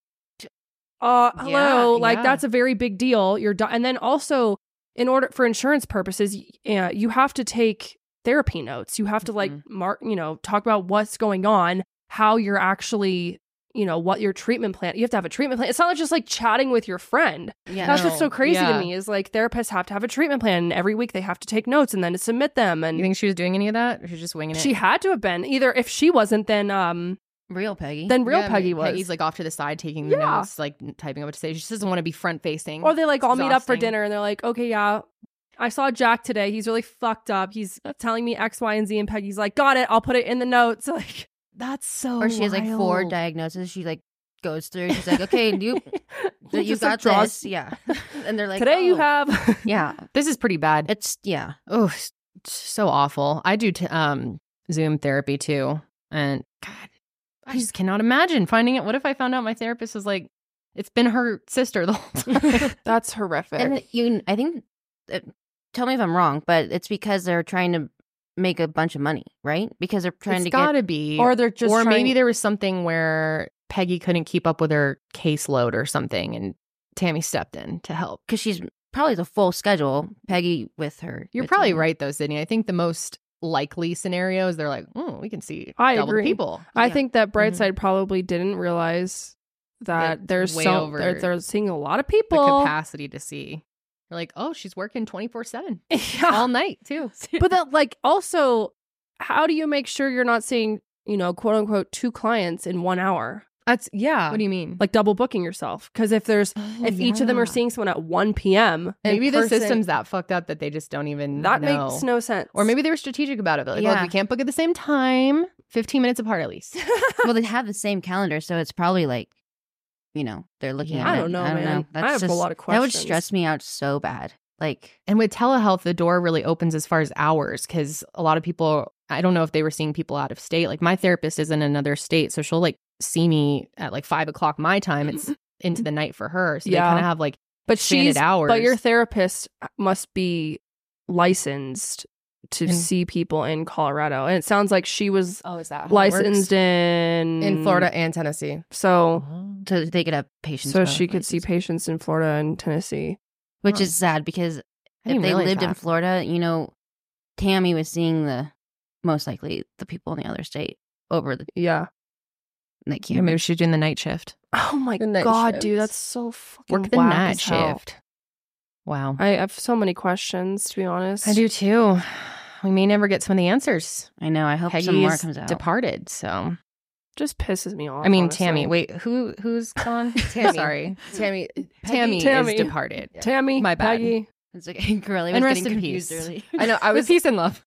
uh, hello,
Yeah,
like
yeah.
that's a very big deal. You're, di- and then also, in order for insurance purposes, y- uh, you have to take therapy notes. You have to like
Mhm.
mark, you know, talk about what's going on, how you're actually, you know, what your treatment plan. You have to have a treatment plan. It's not just like chatting with your friend.
yeah,
That's
no.
what's so crazy
Yeah.
to me is like therapists have to have a treatment plan and every week they have to take notes and then to submit them.
you
And
think she was doing any of that, or she's just winging it?
she had to have been either. If she wasn't, then um,
real Peggy.
then real
Yeah, I mean,
Peggy was.
Peggy's like off to the side taking the
Yeah.
notes, like typing up what to say. She just doesn't want to be front facing.
Or they like all meet up for
exhausting.
dinner and they're like, okay, yeah, I saw Jack today. He's really fucked up. He's telling me X, Y, and Z. And Peggy's like, got it. I'll put it in the notes. Like,
That's so.
or she has like four
wild.
diagnoses. She like goes through. She's like, okay, you you
Just,
got
like, draws-
this, yeah. And they're like,
today you
"Oh."
have.
yeah.
This is pretty bad.
It's yeah.
Oh, s- so awful. I do t- um Zoom therapy too, and God, I just cannot imagine finding it. What if I found out my therapist was like, it's been her sister the whole time?
That's horrific.
And you, I think, uh, tell me if I'm wrong, but it's because they're trying to make a bunch of money, right? Because they're trying
It's
to
gotta
get.
be,
or they're just
or
trying-
maybe there was something where Peggy couldn't keep up with her caseload or something, and Tammy stepped in to help.
Because she's probably the full schedule. Peggy with her.
You're
with
probably
her.
right though, Sydney. I think the most likely scenarios they're like, oh, we can see
I
double
agree.
people.
I
Yeah.
think that Brightside probably didn't realize that
That
there's
way
so
over
they're, they're seeing a lot of
The
people.
capacity to see. You're like, oh, she's working twenty-four seven
Yeah.
all night too.
But that like also, how do you make sure you're not seeing, you know, quote unquote two clients in one hour?
That's yeah.
What do you mean?
Like double booking yourself. Because if there's if each of them are seeing someone at one p.m. in
Maybe the
person,
system's that fucked up that they just don't even
that
know.
makes no sense.
Or maybe they were strategic about it. They're like, look,
Yeah.
we can't book at the same time. fifteen minutes apart at least.
Well, they have the same calendar, so it's probably like, you know, they're looking
Yeah.
at
I
it.
don't know,
I don't
man.
know. That's
I have a
just,
lot of
That would
questions.
stress me out so bad. Like,
And with telehealth, the door really opens as far as hours because a lot of people, I don't know if they were seeing people out of state. Like my therapist is in another state. So she'll like see me at like five o'clock my time. It's into the night for her. So
Yeah.
they kind of have like
but
expanded
she's
hours.
but your therapist must be licensed to
In-
see people in Colorado. And it sounds like she was
Oh, is that how it
licensed
works?
in
in Florida and Tennessee?
So
So they could have patients.
so
with
she could see
license.
patients in Florida and Tennessee.
Which
Huh.
is sad because
I
if
didn't
they
realize
lived in
that.
Florida, you know, Tammy was seeing the most likely the people in the other state over the
Yeah.
like
Yeah,
camera.
maybe she's doing the night shift.
Oh my
The night
god,
shift.
dude, that's so fucking
Work the
whack
night
as hell.
shift. Wow.
I have so many questions, to be honest.
I do too. We may never get some of the answers.
I know. I hope
Peggy
some more
is
comes out.
departed, so
Just pisses me off.
I mean,
honestly.
Tammy. Wait, who who's gone?
Tammy.
Sorry,
Tammy.
Tammy,
Tammy.
is departed.
Tammy,
My bad.
Peggy.
It's like Corelli was
And rest
getting
in
confused
peace.
early.
I know. I was
peace and love.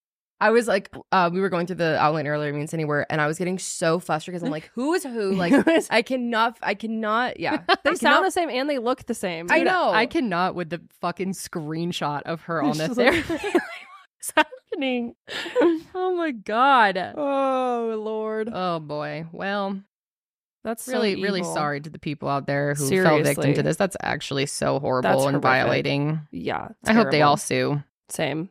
I was like, uh, we were going through the outline earlier, me and Cindy were, and I was getting so frustrated because I'm like, who is who? Like, I cannot, I cannot, yeah.
They
I
sound
cannot-
the same and they look the same.
I
Dude,
know.
I cannot with the fucking screenshot of her on the
She's like-
therapy. What's happening? Oh my god.
Oh Lord,
Oh boy. Well,
that's so
really, really
evil.
sorry to the people out there who fell victim
Seriously.
to this. That's actually so horrible
That's
and
horrific.
violating.
Yeah,
I hope they all
terrible.
sue.
Same.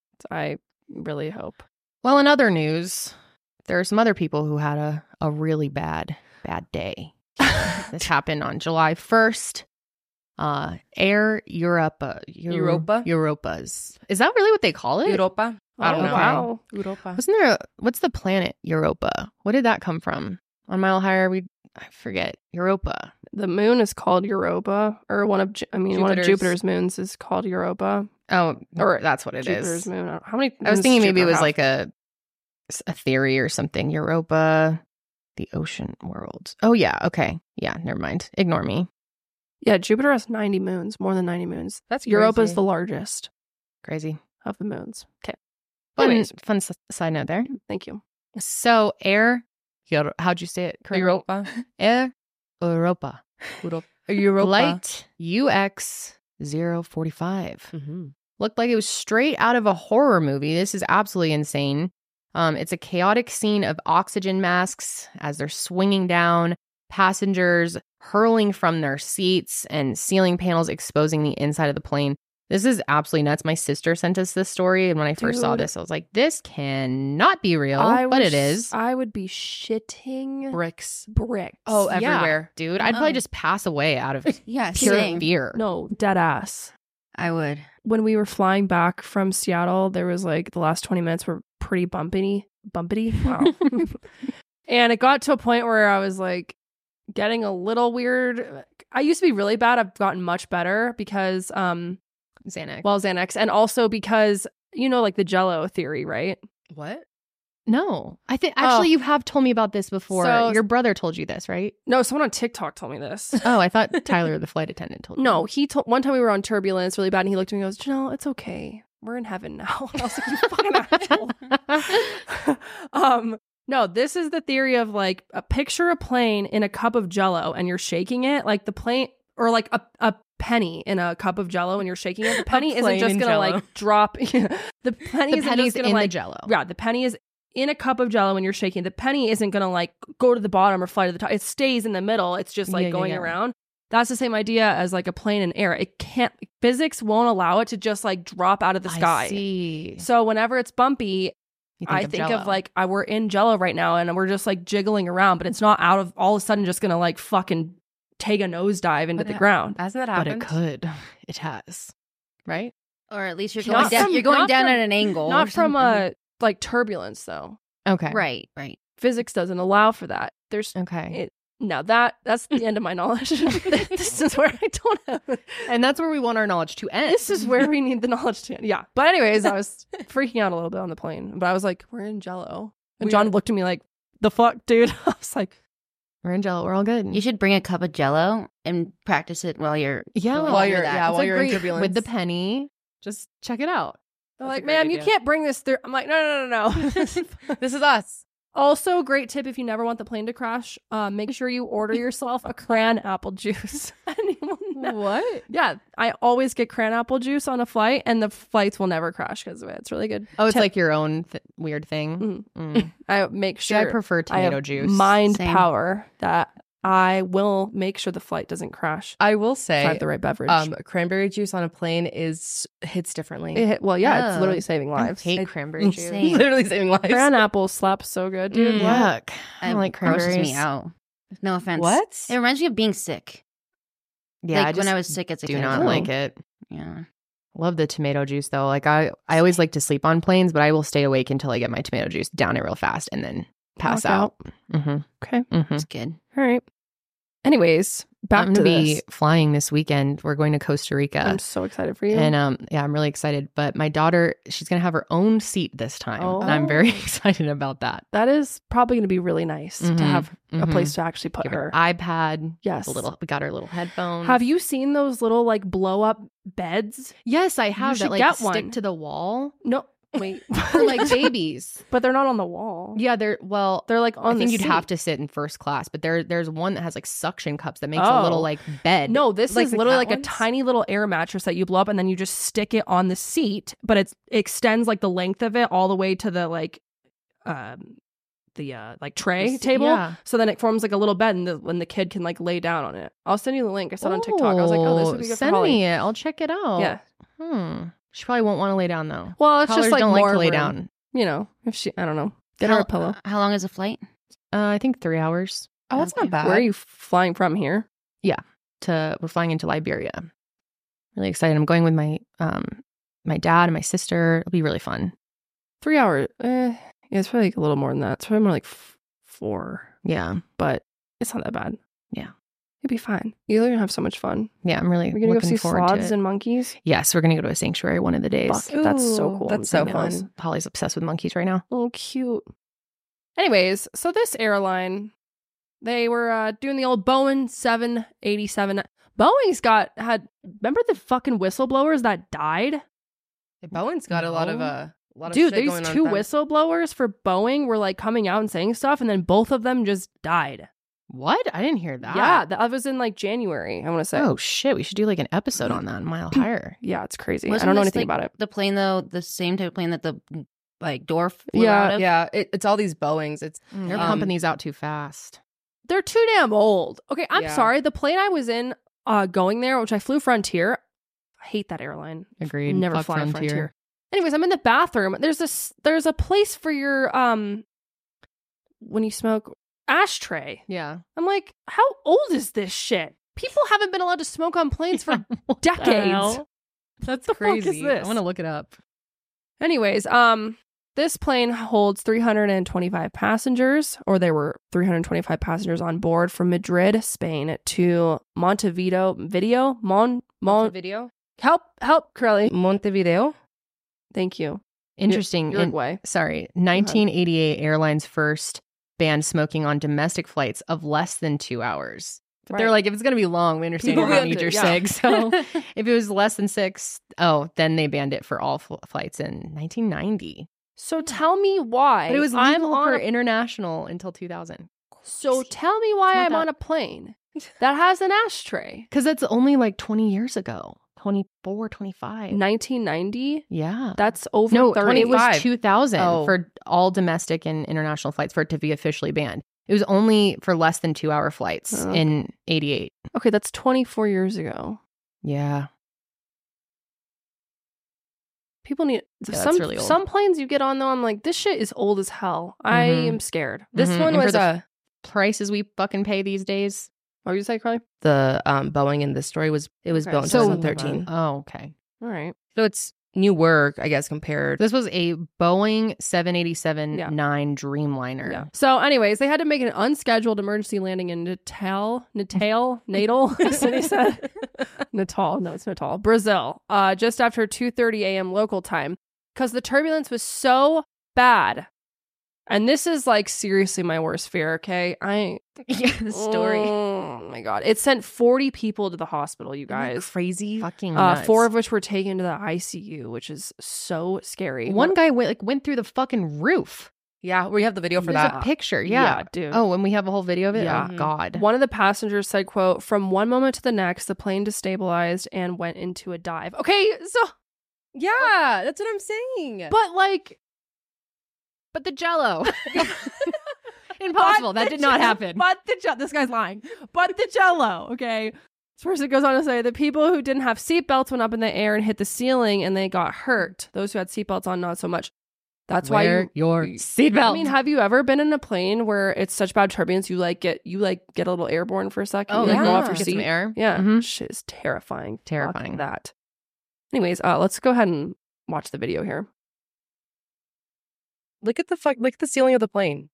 I really hope.
Well, in other news, there are some other people who had a, a really bad, bad day. This happened on July first. Uh, Air Europa. Euro-
Europa?
Europas. Is that really what they call it?
Europa.
I don't
Oh,
know.
Wow.
Europa.
Wasn't there a, what's the planet Europa? What did that come from? On Mile Higher, we, I forget. Europa.
The moon is called Europa, or one of Ju- I mean one of
Jupiter's-
Jupiter's moons is called Europa.
Oh,
Or
or that's what it is.
Jupiter's moon. I don't- How many?
I was
moons
thinking
does
maybe it
Jupiter
was
have?
like a a theory or something. Europa, the ocean world. Oh yeah, okay, yeah. Never mind. Ignore me.
Yeah, Jupiter has ninety moons, more than ninety moons.
That's
Europa is
crazy.
the largest
Crazy.
of the moons. Okay,
Fun,
Anyways.
fun s- side note there.
thank you.
So Air, Euro- how'd you say it? correctly?
Europa.
Air Europa.
Europa. Europa.
Flight U X zero forty-five.
Mm-hmm.
Looked like it was straight out of a horror movie. This is absolutely insane. Um, it's a chaotic scene of oxygen masks as they're swinging down, passengers hurling from their seats, and ceiling panels exposing the inside of the plane. This is absolutely nuts. My sister sent us this story, and when I first saw
Dude.
this, I was like, this cannot be real,
I
but
was-
it is.
I would be shitting
Bricks.
bricks.
Oh,
Yeah,
everywhere.
dude. I'd probably
Oh.
just pass away out of
Yeah,
pure
same.
fear.
no, dead ass.
I would.
When we were flying back from Seattle, there was like the last twenty minutes were pretty bumpity, bumpity. Wow. And it got to a point where I was like getting a little weird. I used to be really bad. I've gotten much better because, um,
Xanax.
well, Xanax, and also because, you know, like the Jello theory, right?
What?
No, I think actually
Oh.
you have told me about this before.
So-
Your brother told you this, right?
No, someone on TikTok told me this.
Oh, I thought Tyler, the flight attendant, told you.
No, he told one time we were on turbulence really bad, and he looked at me and goes, Janelle, it's okay. We're in heaven now. And I was like, you fucking asshole. um, no, this is the theory of like a picture a plane in a cup of Jello, and you're shaking it like the plane, or like a a penny in a cup of Jello, and you're shaking it. The penny isn't
plane
just
in
gonna
Jell-O.
like drop. the penny
the
isn't
penny's
just gonna
in
like
the Jello.
yeah, the penny is in a cup of Jello when you're shaking. The penny isn't gonna like go to the bottom or fly to the top. It stays in the middle. It's just like
Yeah, yeah,
going
yeah.
around. That's the same idea as like a plane in air. It can't. Physics won't allow it to just like drop out of the sky.
I see.
So whenever it's bumpy,
You
I
of
think
Jell-O.
of like I we're in Jello right now, and we're just like jiggling around, but it's not out of all of a sudden just gonna like fucking take a nosedive into
But
the
it-
ground.
Hasn't that
but
happened?
it could. It has. Right?
Or at least you're
Not
going down.
from-
You're going
not
down
from-
at an angle.
Not
or
from
something.
uh like turbulence though.
Okay.
Right, right.
Physics doesn't allow for that. There's
Okay.
it, no that that's the end of my knowledge. This is where I don't have.
And that's where we want our knowledge to end.
This is where we need the knowledge to. Yeah. But anyways, I was freaking out a little bit on the plane, but I was like, we're in Jello, and
We
John
are-
looked at me like, the fuck, dude. I was like,
We're in Jello. We're all good.
You should bring a cup of Jello and practice it while you're
Yeah.
going
While
through
you're-
that.
yeah,
It's
while
a
you're in
great-
turbulence.
with the penny. Just check it out.
they're
That's a
like,
great
ma'am, you
idea.
can't bring this through. I'm like, no, no, no, no.
This is us.
Also, great tip if you never want the plane to crash, uh, make sure you order yourself a cran apple juice. Anyone know?
What?
Yeah, I always get cran apple juice on a flight, and the flights will never crash because of it. It's really good.
Oh, it's
Tip.
like your own th- weird thing.
Mhm.
Mm.
I make
See, I
sure
prefer
I have
tomato juice.
mind
Same.
power that I will make sure the flight doesn't crash.
I will
If I
say,
have the right beverage.
um, cranberry juice on a plane is hits differently.
It hit- well, yeah, it's
Oh.
literally saving lives.
hate
It-
cranberry juice.
Same.
Literally saving lives.
Cran apple slaps so good, dude.
Mm.
What?
Yuck. I don't
It
like
grosses
cranberries.
me out. No offense.
What?
It reminds me of being sick.
Yeah,
like
I just
when I was sick as a
do
kid.
not
Ooh.
like it.
Yeah.
Love the tomato juice though. Like I, I always like to sleep on planes, but I will stay awake until I get my tomato juice, down it real fast, and then pass
Knock
out. Mm-hmm.
Okay.
Mm-hmm.
It's good.
All right. Anyways, back
I'm
to
gonna be
this.
flying this weekend. We're going to Costa Rica.
I'm so excited for you.
And um, yeah, I'm really excited. But my daughter, she's gonna have her own seat this time,
Oh.
and I'm very excited about that.
that is probably going to be really nice to
Mhm,
have a
mhm.
place to actually put
Give
her.
her iPad.
Yes.
The little, we got her little headphones.
Have you seen those little like blow up beds?
Yes, I have.
should
That like
get
stick
one.
to the wall
No, wait.
for like babies.
But they're not on the wall.
Yeah, they're well.
They're like on
I
the
think you'd
seat.
have to sit in first class, but there there's one that has like suction cups that makes a little
Oh.
like bed.
No, this
Like
is
the
literally
cat
like
ones?
a tiny little air mattress that you blow up and then you just stick it on the seat, but it's, it extends like the length of it all the way to the like um the uh like tray
The se-
table.
yeah.
So then it forms like a little bed and the, when the kid can like lay down on it. I'll send you the link. I saw it on TikTok. I was like, oh, this would be good
send
for Holly.
me it. I'll check it out.
Yeah.
Hmm. She probably won't want to lay down though.
Well, it's
Toddlers
just like
don't
more
like to lay
room.
down.
You know, if she, I don't know, get
how,
her a pillow.
How long is the flight?
Uh, I think three hours.
Oh, that's
Okay.
not bad.
Where are you flying from here?
To we're flying into Liberia. Really excited. I'm going with my um my dad and my sister. It'll be really fun.
Three hours. Eh, yeah, it's probably like a little more than that. It's probably more like f- four,
Yeah.
but it's not that bad.
Yeah.
You'll be fine. You're gonna have so much fun.
Yeah, I'm really
We're gonna go
looking
see
forward to
sloths
it.
and monkeys.
Yes, we're gonna go to a sanctuary one of the days.
Fuck, that's so
Ooh,
cool.
that's so
Yeah.
fun.
Holly's obsessed with monkeys right now.
Oh, cute. Anyways, so this airline, they were uh, doing the old Boeing seven eighty-seven. Boeing's got had. Remember the fucking whistleblowers that died?
Bowen's got a lot of
No.
uh, a lot of
Dude,
shit
these
going on
two
with them.
whistleblowers for Boeing were like coming out and saying stuff, and then both of them just died.
What? I didn't hear that.
Yeah, that was in like January. I want to say.
Oh shit, we should do like an episode on that, Mile Higher.
Yeah, it's crazy.
Wasn't
I don't know
this,
anything
like,
about it.
The plane though, the same type of plane that the like door flew
Yeah,
out of.
Yeah, it, it's all these Boeings. It's
They're
Um,
pumping these out too fast.
They're too damn old. Okay, I'm
Yeah.
sorry. The plane I was in uh going there, which I flew Frontier. I hate that airline.
Agreed.
Never
Fuck
fly Frontier.
Frontier.
Anyways, I'm in the bathroom. There's this there's a place for your um when you smoke ashtray.
Yeah.
I'm like, how old is this shit? People haven't been allowed to smoke on planes for
What the
decades.
hell? That's
the fuck is
crazy.
this?
I want to look it up.
Anyways, um, this plane holds three hundred twenty-five passengers, or there were three hundred twenty-five passengers on board from Madrid, Spain, to Montevideo. Video, Mon, Mon.
video.
Help, help, Corelli.
Montevideo.
Thank you.
Interesting. In-
Uruguay.
sorry, nineteen eighty-eight airlines first banned smoking on domestic flights of less than two hours. But they're
Right.
like, if it's going to be long, we understand
People
you
have
need
to-
your
yeah.
sig. So if it was less than six, oh, then they banned it for all fl- flights in nineteen ninety.
So tell me why.
But it was
I'm
legal
on
for
a-
international until two thousand.
So tell me why
It's not
I'm
that-
on a plane that has an ashtray.
Because that's only like twenty years ago. twenty-four, twenty-five.
nineteen ninety.
Yeah.
That's over
No,
thirty.
it was
twenty-five.
two thousand
Oh.
for all domestic and international flights for it to be officially banned. It was only for less than two hour flights
Oh.
in eighty-eight.
Okay, that's twenty-four years ago.
Yeah.
People need
Yeah, that's
some
really old.
some planes you get on though. I'm like, this shit is old as hell. I
Mhm.
am scared.
This
Mhm.
one
And for
was
the-
a
Prices we fucking pay these days.
What were you say, Carly?
the um Boeing in this story was it was
Okay,
built in
so-
twenty thirteen.
Oh, okay.
All right.
So it's new work, I guess, compared.
This was a Boeing seven eighty-seven
Yeah.
nine Dreamliner.
Yeah. So, anyways, they had to make an unscheduled emergency landing in Natal, Natal, Natal. City said Natal. No, it's Natal, Brazil. Uh, just after two thirty a.m. local time, because the turbulence was so bad. And this is like seriously my worst fear. Okay, I
yeah, the story.
Oh my god! It sent forty people to the hospital. You
Isn't that
guys,
crazy.
Fucking
uh,
nuts.
four of which were taken to the I C U, which is so scary.
One guy went like went through the fucking roof.
Yeah, we have the video for
There's
that.
a picture.
Yeah,
Yeah.
dude.
Oh, and we have a whole video of it?
Yeah.
Oh, God.
One of the passengers said, quote, from one moment to the next, the plane destabilized and went into a dive. Okay, so,
Yeah, that's what I'm saying.
but like,
But the jello. it Impossible.
But
That
the
did not
Jell-
happen.
But the Jell- this guy's lying. But the Jello, okay. This person goes on to say the people who didn't have seatbelts went up in the air and hit the ceiling and they got hurt. Those who had seatbelts on, not so much. That's why
Wear
you,
your
I
seatbelt.
mean, have you ever been in a plane where it's such bad turbulence you like get you like get a little airborne for a second?
oh,
you, like,
yeah.
go off your
Get
seat.
some air.
Yeah,
Mhm.
shit is terrifying. Fuck
Terrifying.
that. Anyways, uh, let's go ahead and watch the video here.
Look at the fuck. Look at the ceiling of the plane.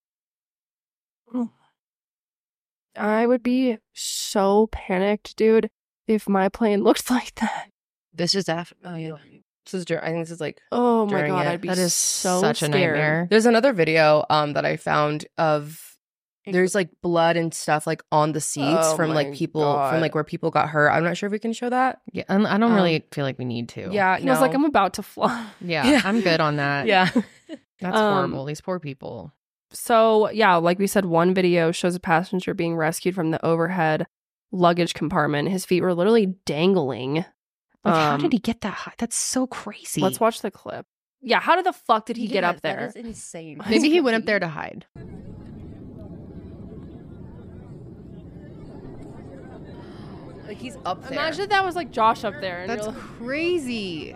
I would be so panicked, dude, if my plane looked like that.
This is after. Oh yeah.
This is. dur- I think this is like.
Oh my
During
god,
it.
I'd be
That is
so
such a
scared.
nightmare.
There's another video um that I found of. There's like blood and stuff like on the seats
Oh
from like
my
people
God.
from like where people got hurt. I'm not sure if we can show that.
Yeah, and I don't
Um,
really feel like we need to.
Yeah,
He
no.
was like, I'm about to fly.
Yeah,
Yeah.
I'm good on that.
yeah.
That's
Um,
horrible. These poor people.
So, yeah, like we said, one video shows a passenger being rescued from the overhead luggage compartment. His feet were literally dangling.
Like, how
Um,
did he get that high? That's so crazy.
Let's watch the clip. Yeah, how did the fuck did he get up there?
That is insane.
Maybe he went up there to hide.
Like he's up there.
Imagine that was like Josh up there. And
That's
you're like-
crazy.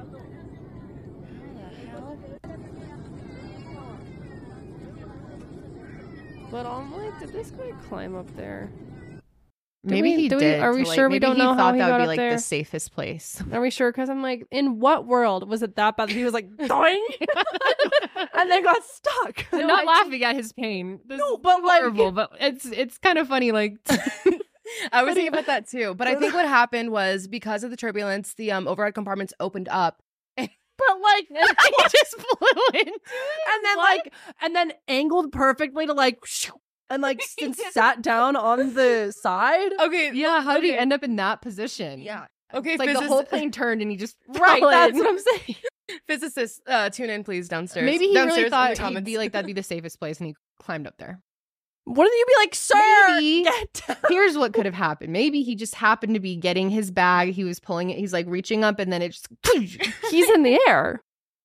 but I'm like, did this guy climb up there?
Maybe
we-
he
do we-
did.
are we
to, like-
sure we
maybe
don't
he
know how
thought
he
that
got
would be
up
like
there?
the safest place.
Are we sure? Because I'm like, in what world was it that bad that he was like, doing? and then got stuck?
I'm not laughing at his pain. This
No,
is
but like-
horrible, but it's it's kind of funny. Like,
I was thinking about that too. But I think what happened was because of the turbulence, the um overhead compartments opened up.
But like,
he just flew in.
and then like, and then angled perfectly to like, and like s- sat down on the side.
Okay.
Yeah, how did he
okay.
end up in that position?
Yeah.
Okay.
It's like the
physic-
whole plane turned and he just
Right,
fell
that's
in.
what I'm saying.
Physicists, uh, tune in please downstairs.
Maybe he
downstairs
really
in the
thought he'd
comments.
be like that'd be the safest place, and he climbed up there.
Wouldn't you be like, sir?
Maybe.
Get down.
Here's what could have happened. Maybe he just happened to be getting his bag. He was pulling it. He's like reaching up, and then it just.
He's in the air.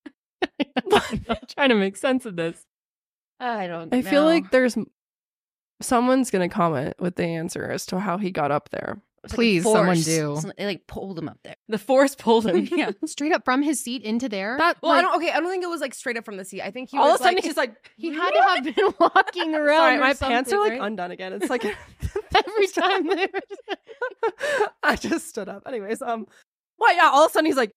I'm trying to make sense of this.
I don't.
I feel
know.
like there's someone's gonna comment with the answer as to how he got up there.
It's like a
Please, someone
force.
do.
Some- They like pulled him up there.
The force pulled him.
Yeah.
Straight up from his seat into there.
That
Well, I
like,
don't. Okay, I don't think it was like straight up from the seat. I think he
all
was
of a sudden
like,
he's like,
he had to have been walking around.
sorry,
or
my pants
something,
are like
right?
undone again. It's like
every time. They were...
I just stood up. Anyways, um, well, yeah, all of a sudden he's like,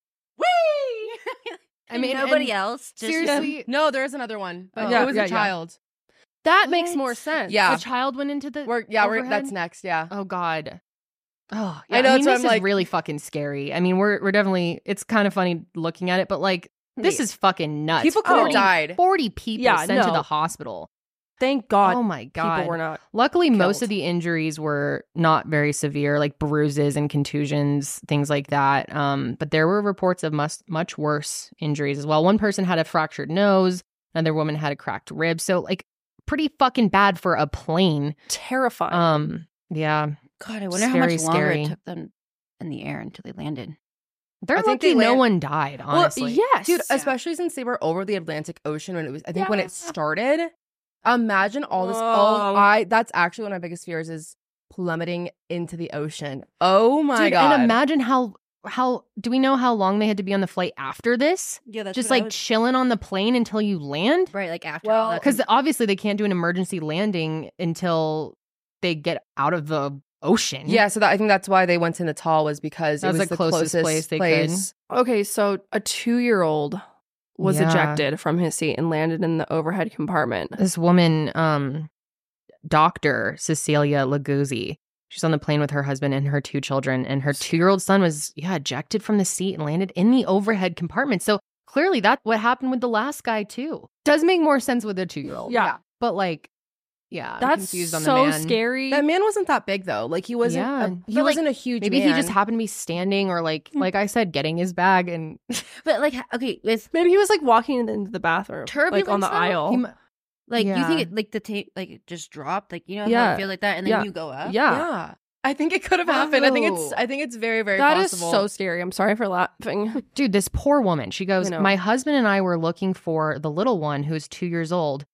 wee.
I mean,
nobody
and
else. Just
seriously,
no, there is another one, but
Oh. Yeah,
it was
yeah,
a
yeah.
child.
That makes
What?
more sense.
Yeah.
the child went into the.
We're yeah, we're
overhead?
that's next. Yeah.
Oh God. Oh,
I
yeah,
know,
I mean,
so
this
I'm
is
like-
really fucking scary. I mean, we're we're definitely. It's kind of funny looking at it, but like, this
Yeah.
is fucking nuts.
People could have
forty
died.
Forty people
Yeah,
sent to
no.
the hospital.
Thank God.
Oh my God.
People were not.
Luckily, most
killed.
of the injuries were not very severe, like bruises and contusions, things like that. Um, but there were reports of much, much worse injuries as well. One person had a fractured nose, another woman had a cracked rib. So, like, pretty fucking bad for a plane.
Terrifying.
Um, yeah,
God, I
It's
wonder how
very
much longer
scary.
it took them in the air until they landed.
they're
I think
lucky
they
no
land-
one died. Honestly,
well, yes,
Dude, especially since they were over the Atlantic Ocean when it was I think when
Yeah.
it started. Imagine all this.
Whoa.
Oh, I that's actually one of my biggest fears is plummeting into the ocean. Oh my
Dude,
god.
and imagine how how do we know how long they had to be on the flight after this?
Yeah, that's
Just
what I
like
was-
chilling on the plane until you land.
right, like after.
Well,
all that-
Because obviously they can't do an emergency landing until they get out of the ocean.
Yeah, so that, I think that's why they went to Natal was because
That
it
was
was
the
the
closest
closest,
place they
place.
Okay, so a two-year-old was
Yeah.
ejected from his seat and landed in the overhead compartment.
This woman, um, Doctor Cecilia Laguzzi, she's on the plane with her husband and her two children, and her two-year-old son was yeah ejected from the seat and landed in the overhead compartment. So clearly, that's what happened with the last guy too. Does make more sense with a two-year-old.
Yeah.
but like, yeah, I'm
That's
confused on the
so
man.
scary.
That man wasn't that big though. Like he wasn't.
Yeah.
A, he
But, like,
wasn't a huge.
Maybe he just
man.
happened to be standing, or like, like I said, getting his bag, and
but like, ha- okay, with
Maybe he was like walking into the bathroom,
Turbulence,
like on the
though?
aisle.
he, mu-
like you
Yeah.
think it like the tape like it just dropped, like you know how
Yeah.
it feels like that, and then
Yeah.
you go up.
yeah.
Yeah, I think it could have happened. I think it's.
Whoa.
I think it's very very
That is
possible.
so scary. I'm sorry for laughing.
dude, this poor woman. She goes,
I know.
my husband and I were looking for the little one who's two years old.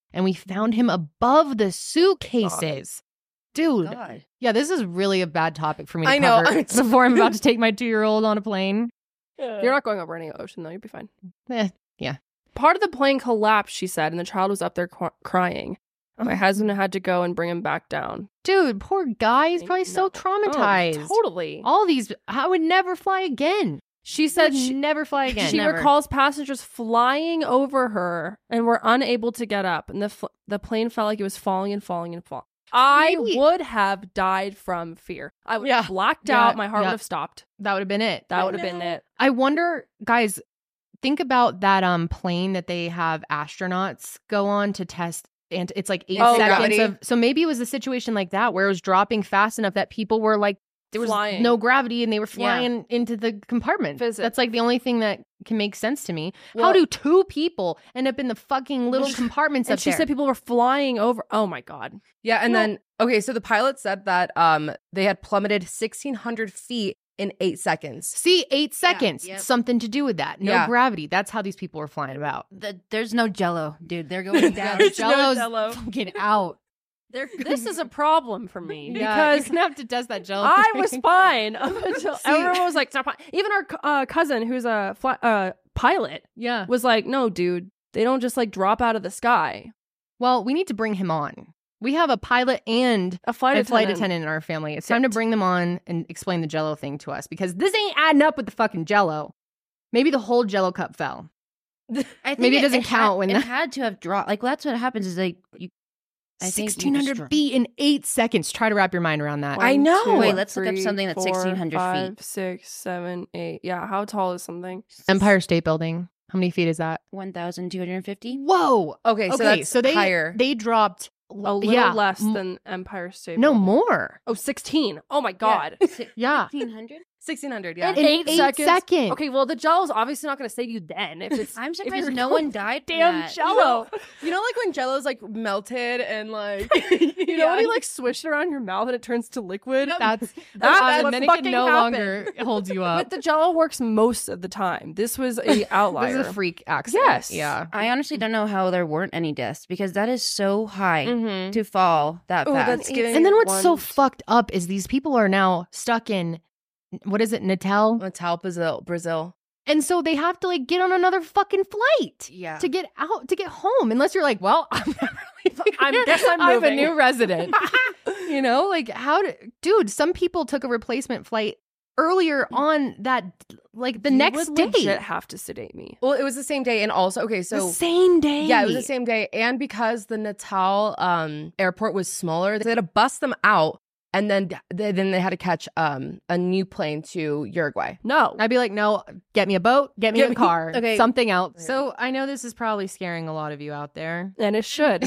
and we found him above the suitcases. Dude,
God.
yeah, this is really a bad topic for me to
I know.
cover before I'm about to take my two-year-old on a plane.
You're not going over any ocean, though. You'll be fine.
Eh,
Part of the plane collapsed, she said, and the child was up there cr- crying. My husband had to go and bring him back down.
dude, poor guy. He's probably so
No.
traumatized.
Oh, totally.
All these, I would never fly again.
She said
Would
she,
never fly again.
she
Never.
recalls passengers flying over her and were unable to get up, and the fl- the plane felt like it was falling and falling and falling. I
Maybe-
would have died from fear. I would
Yeah.
have blacked
Yeah.
out. My heart
Yeah.
would have stopped.
That would have been it.
That would have been it.
I wonder, guys, think about that um plane that they have astronauts go on to test, and it's like eight
Oh,
seconds
gravity.
of. So maybe it was a situation like that where it was dropping fast enough that people were like, there was
Flying.
no gravity and they were flying into the compartment.
Physics.
That's like the only thing that can make sense to me. How
Well-
do two people end up in the fucking little compartments
And
up
she
there?
said people were flying over. Oh my god.
Yeah, and
Well-
then okay, so the pilot said that um they had plummeted sixteen hundred feet in eight seconds.
See, eight seconds.
yep.
Something to do with that. No
Yeah.
gravity. That's how these people were flying about.
The, there's no jello, dude. They're going down.
There's
no
Jello's
Jell-O.
fucking out.
They're
This is a problem for me
Yeah,
because
you're gonna have to test that Jello.
I
thing.
was fine up until
See-
everyone was like, "Stop!" flying." Even our uh, cousin, who's a fly- uh, pilot,
Yeah.
was like, "No, dude, they don't just like drop out of the sky."
Well, we need to bring him on. We have a pilot and
A flight
a
attendant.
flight attendant in our family. It's time to
Sit.
bring them on and explain the Jello thing to us because this ain't adding up with the fucking Jello. Maybe the whole Jello cup fell.
I think
Maybe it doesn't
had-
count when
it
the-
had to have dropped. Like that's what happens. Is like you. I think you
sixteen
just
hundred
drop-
feet in eight seconds. Try to wrap your mind around that.
I know.
two,
Wait, let's look up
three,
something that's
four,
sixteen hundred
five,
feet.
six, seven, eight. Yeah, how tall is something?
Empire State Building. How many feet is that?
One thousand two hundred fifty.
Whoa.
Okay, so
okay,
that's
so they
higher.
they dropped
A little
yeah,
less
m-
than Empire State.
no
Building.
more.
Oh, sixteen. Oh my god.
Yeah.
Sixteen hundred.
sixteen hundred, yeah.
In
In
eight,
eight
seconds.
seconds.
Okay, well the Jello's obviously not going to save you then. If it's
I'm
if
surprised
you're
no
going-
one died. from
Damn
that.
Jello.
You know, like when Jello's like melted and like
You know when you like swish it around your mouth and it turns to liquid?
That's
That's
uh,
what
then it
fucking
can no
happened.
longer hold you up.
But the Jello works most of the time. This was a outlier.
This is a freak accident.
Yes.
Yeah.
I honestly don't know how there weren't any deaths because that is so high
Mhm.
to fall that
Ooh,
fast.
that's giving
And then what's so
one-
fucked up is these people are now stuck in, what is it, Natal?
Natal, Brazil, Brazil.
And so they have to like get on another fucking flight
Yeah.
to get out, to get home. Unless you're like, well, I'm never leaving.
I guess I'm
I'm a
moving.
new resident. You know, like how do, dude, some people took a replacement flight earlier on that, like the
You
next
would
day.
legit have to sedate me.
Well, it was the same day, and also okay,
the
so
same day.
yeah, it was the same day, and because the Natal um airport was smaller, they had to bust them out, and then they, then they had to catch um a new plane to Uruguay.
No.
I'd be like, no, get me a boat, get me
Get
a
me-
car,
okay.
something else. So I know this is probably scaring a lot of you out there.
And it should.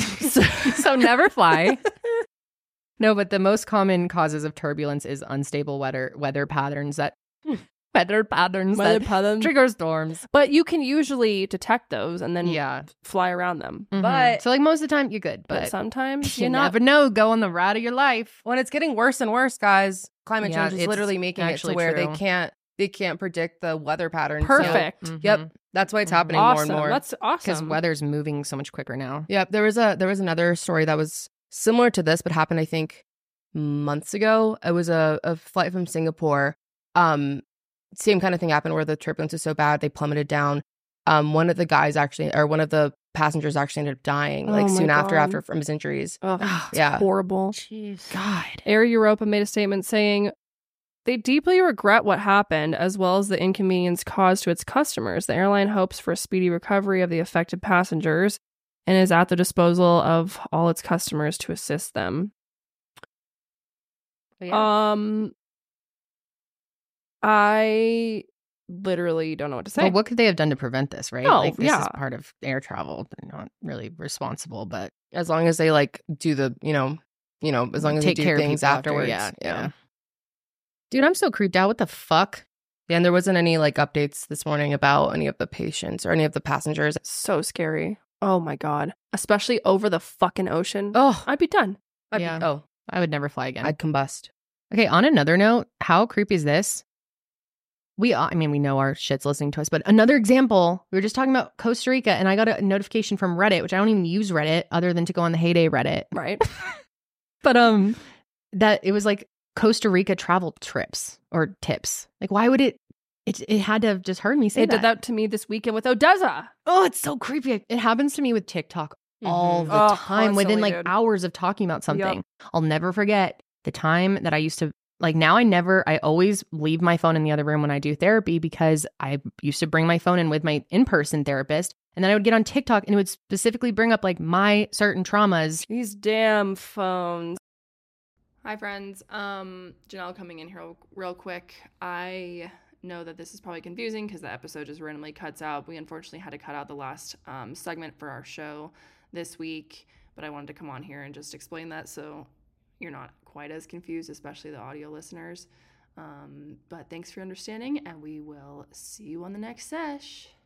So never fly. No, but the most common causes of turbulence is unstable weather weather patterns that weather patterns
Weather
that
patterns.
trigger storms.
But you can usually detect those and then
Yeah.
fly around them.
Mhm.
But-
so like most of the time you're good,
But,
but,
sometimes
you
you're not.
never know. Go on the ride of your life.
When it's getting worse and worse, guys, climate
Yeah,
change is
it's
literally making it to
actually
where
true.
they can't they can't predict the weather patterns. So-
Perfect.
Mhm.
yep, that's why it's
Mhm.
happening
Awesome.
more and more.
That's awesome.
Because weather's moving so much quicker now.
Yep, there was a there was another story that was similar to this, but happened I think months ago. It was a, a flight from Singapore. Um, same kind of thing happened where the turbulence was so bad they plummeted down. Um, one of the guys actually, or one of the passengers actually ended up dying like
Oh my
soon after
God.
after from his injuries.
Ugh, it's
Yeah.
horrible.
Jeez.
God.
Air Europa made a statement saying they deeply regret what happened as well as the inconvenience caused to its customers. The airline hopes for a speedy recovery of the affected passengers and is at the disposal of all its customers to assist them.
But yeah.
Um, I literally don't know what to say.
Well, what could they have done to prevent this, right?
No,
like this
yeah.
is part of air travel. They're not really responsible, but
As long as they like do the, you know, you know, as long as
take
they do
care of
things
people after,
afterwards.
yeah,
yeah.
yeah. Dude, I'm so creeped out. What the fuck?
Yeah, and there wasn't any like updates this morning about any of the patients or any of the passengers.
So scary. Oh my God. Especially over the fucking ocean.
Oh,
I'd be done.
I'd be-
Yeah.
oh,
I would never fly again.
I'd combust.
Okay, on another note, how creepy is this? we, I mean, we know our shit's listening to us, but another example, we were just talking about Costa Rica and I got a notification from Reddit, which I don't even use Reddit other than to go on the Heyday Reddit.
Right.
But um, that it was like Costa Rica travel trips or tips. Like, why would it, it, it had to have just heard me say
They
that.
did that to me this weekend with Odessa.
Oh, it's so creepy. It happens to me with TikTok all
Mhm.
the
Oh,
time within
constantly,
like
dude.
hours of talking about something.
Yep.
I'll never forget the time that I used to, like now I never, I always leave my phone in the other room when I do therapy because I used to bring my phone in with my in-person therapist. And then I would get on TikTok and it would specifically bring up like my certain traumas.
These damn phones.
Hi, friends. Um, Janelle coming in here real, real quick. I know that this is probably confusing because the episode just randomly cuts out. We unfortunately had to cut out the last um, segment for our show this week, but I wanted to come on here and just explain that so you're not quite as confused, especially the audio listeners. Um, but thanks for your understanding, and we will see you on the next sesh.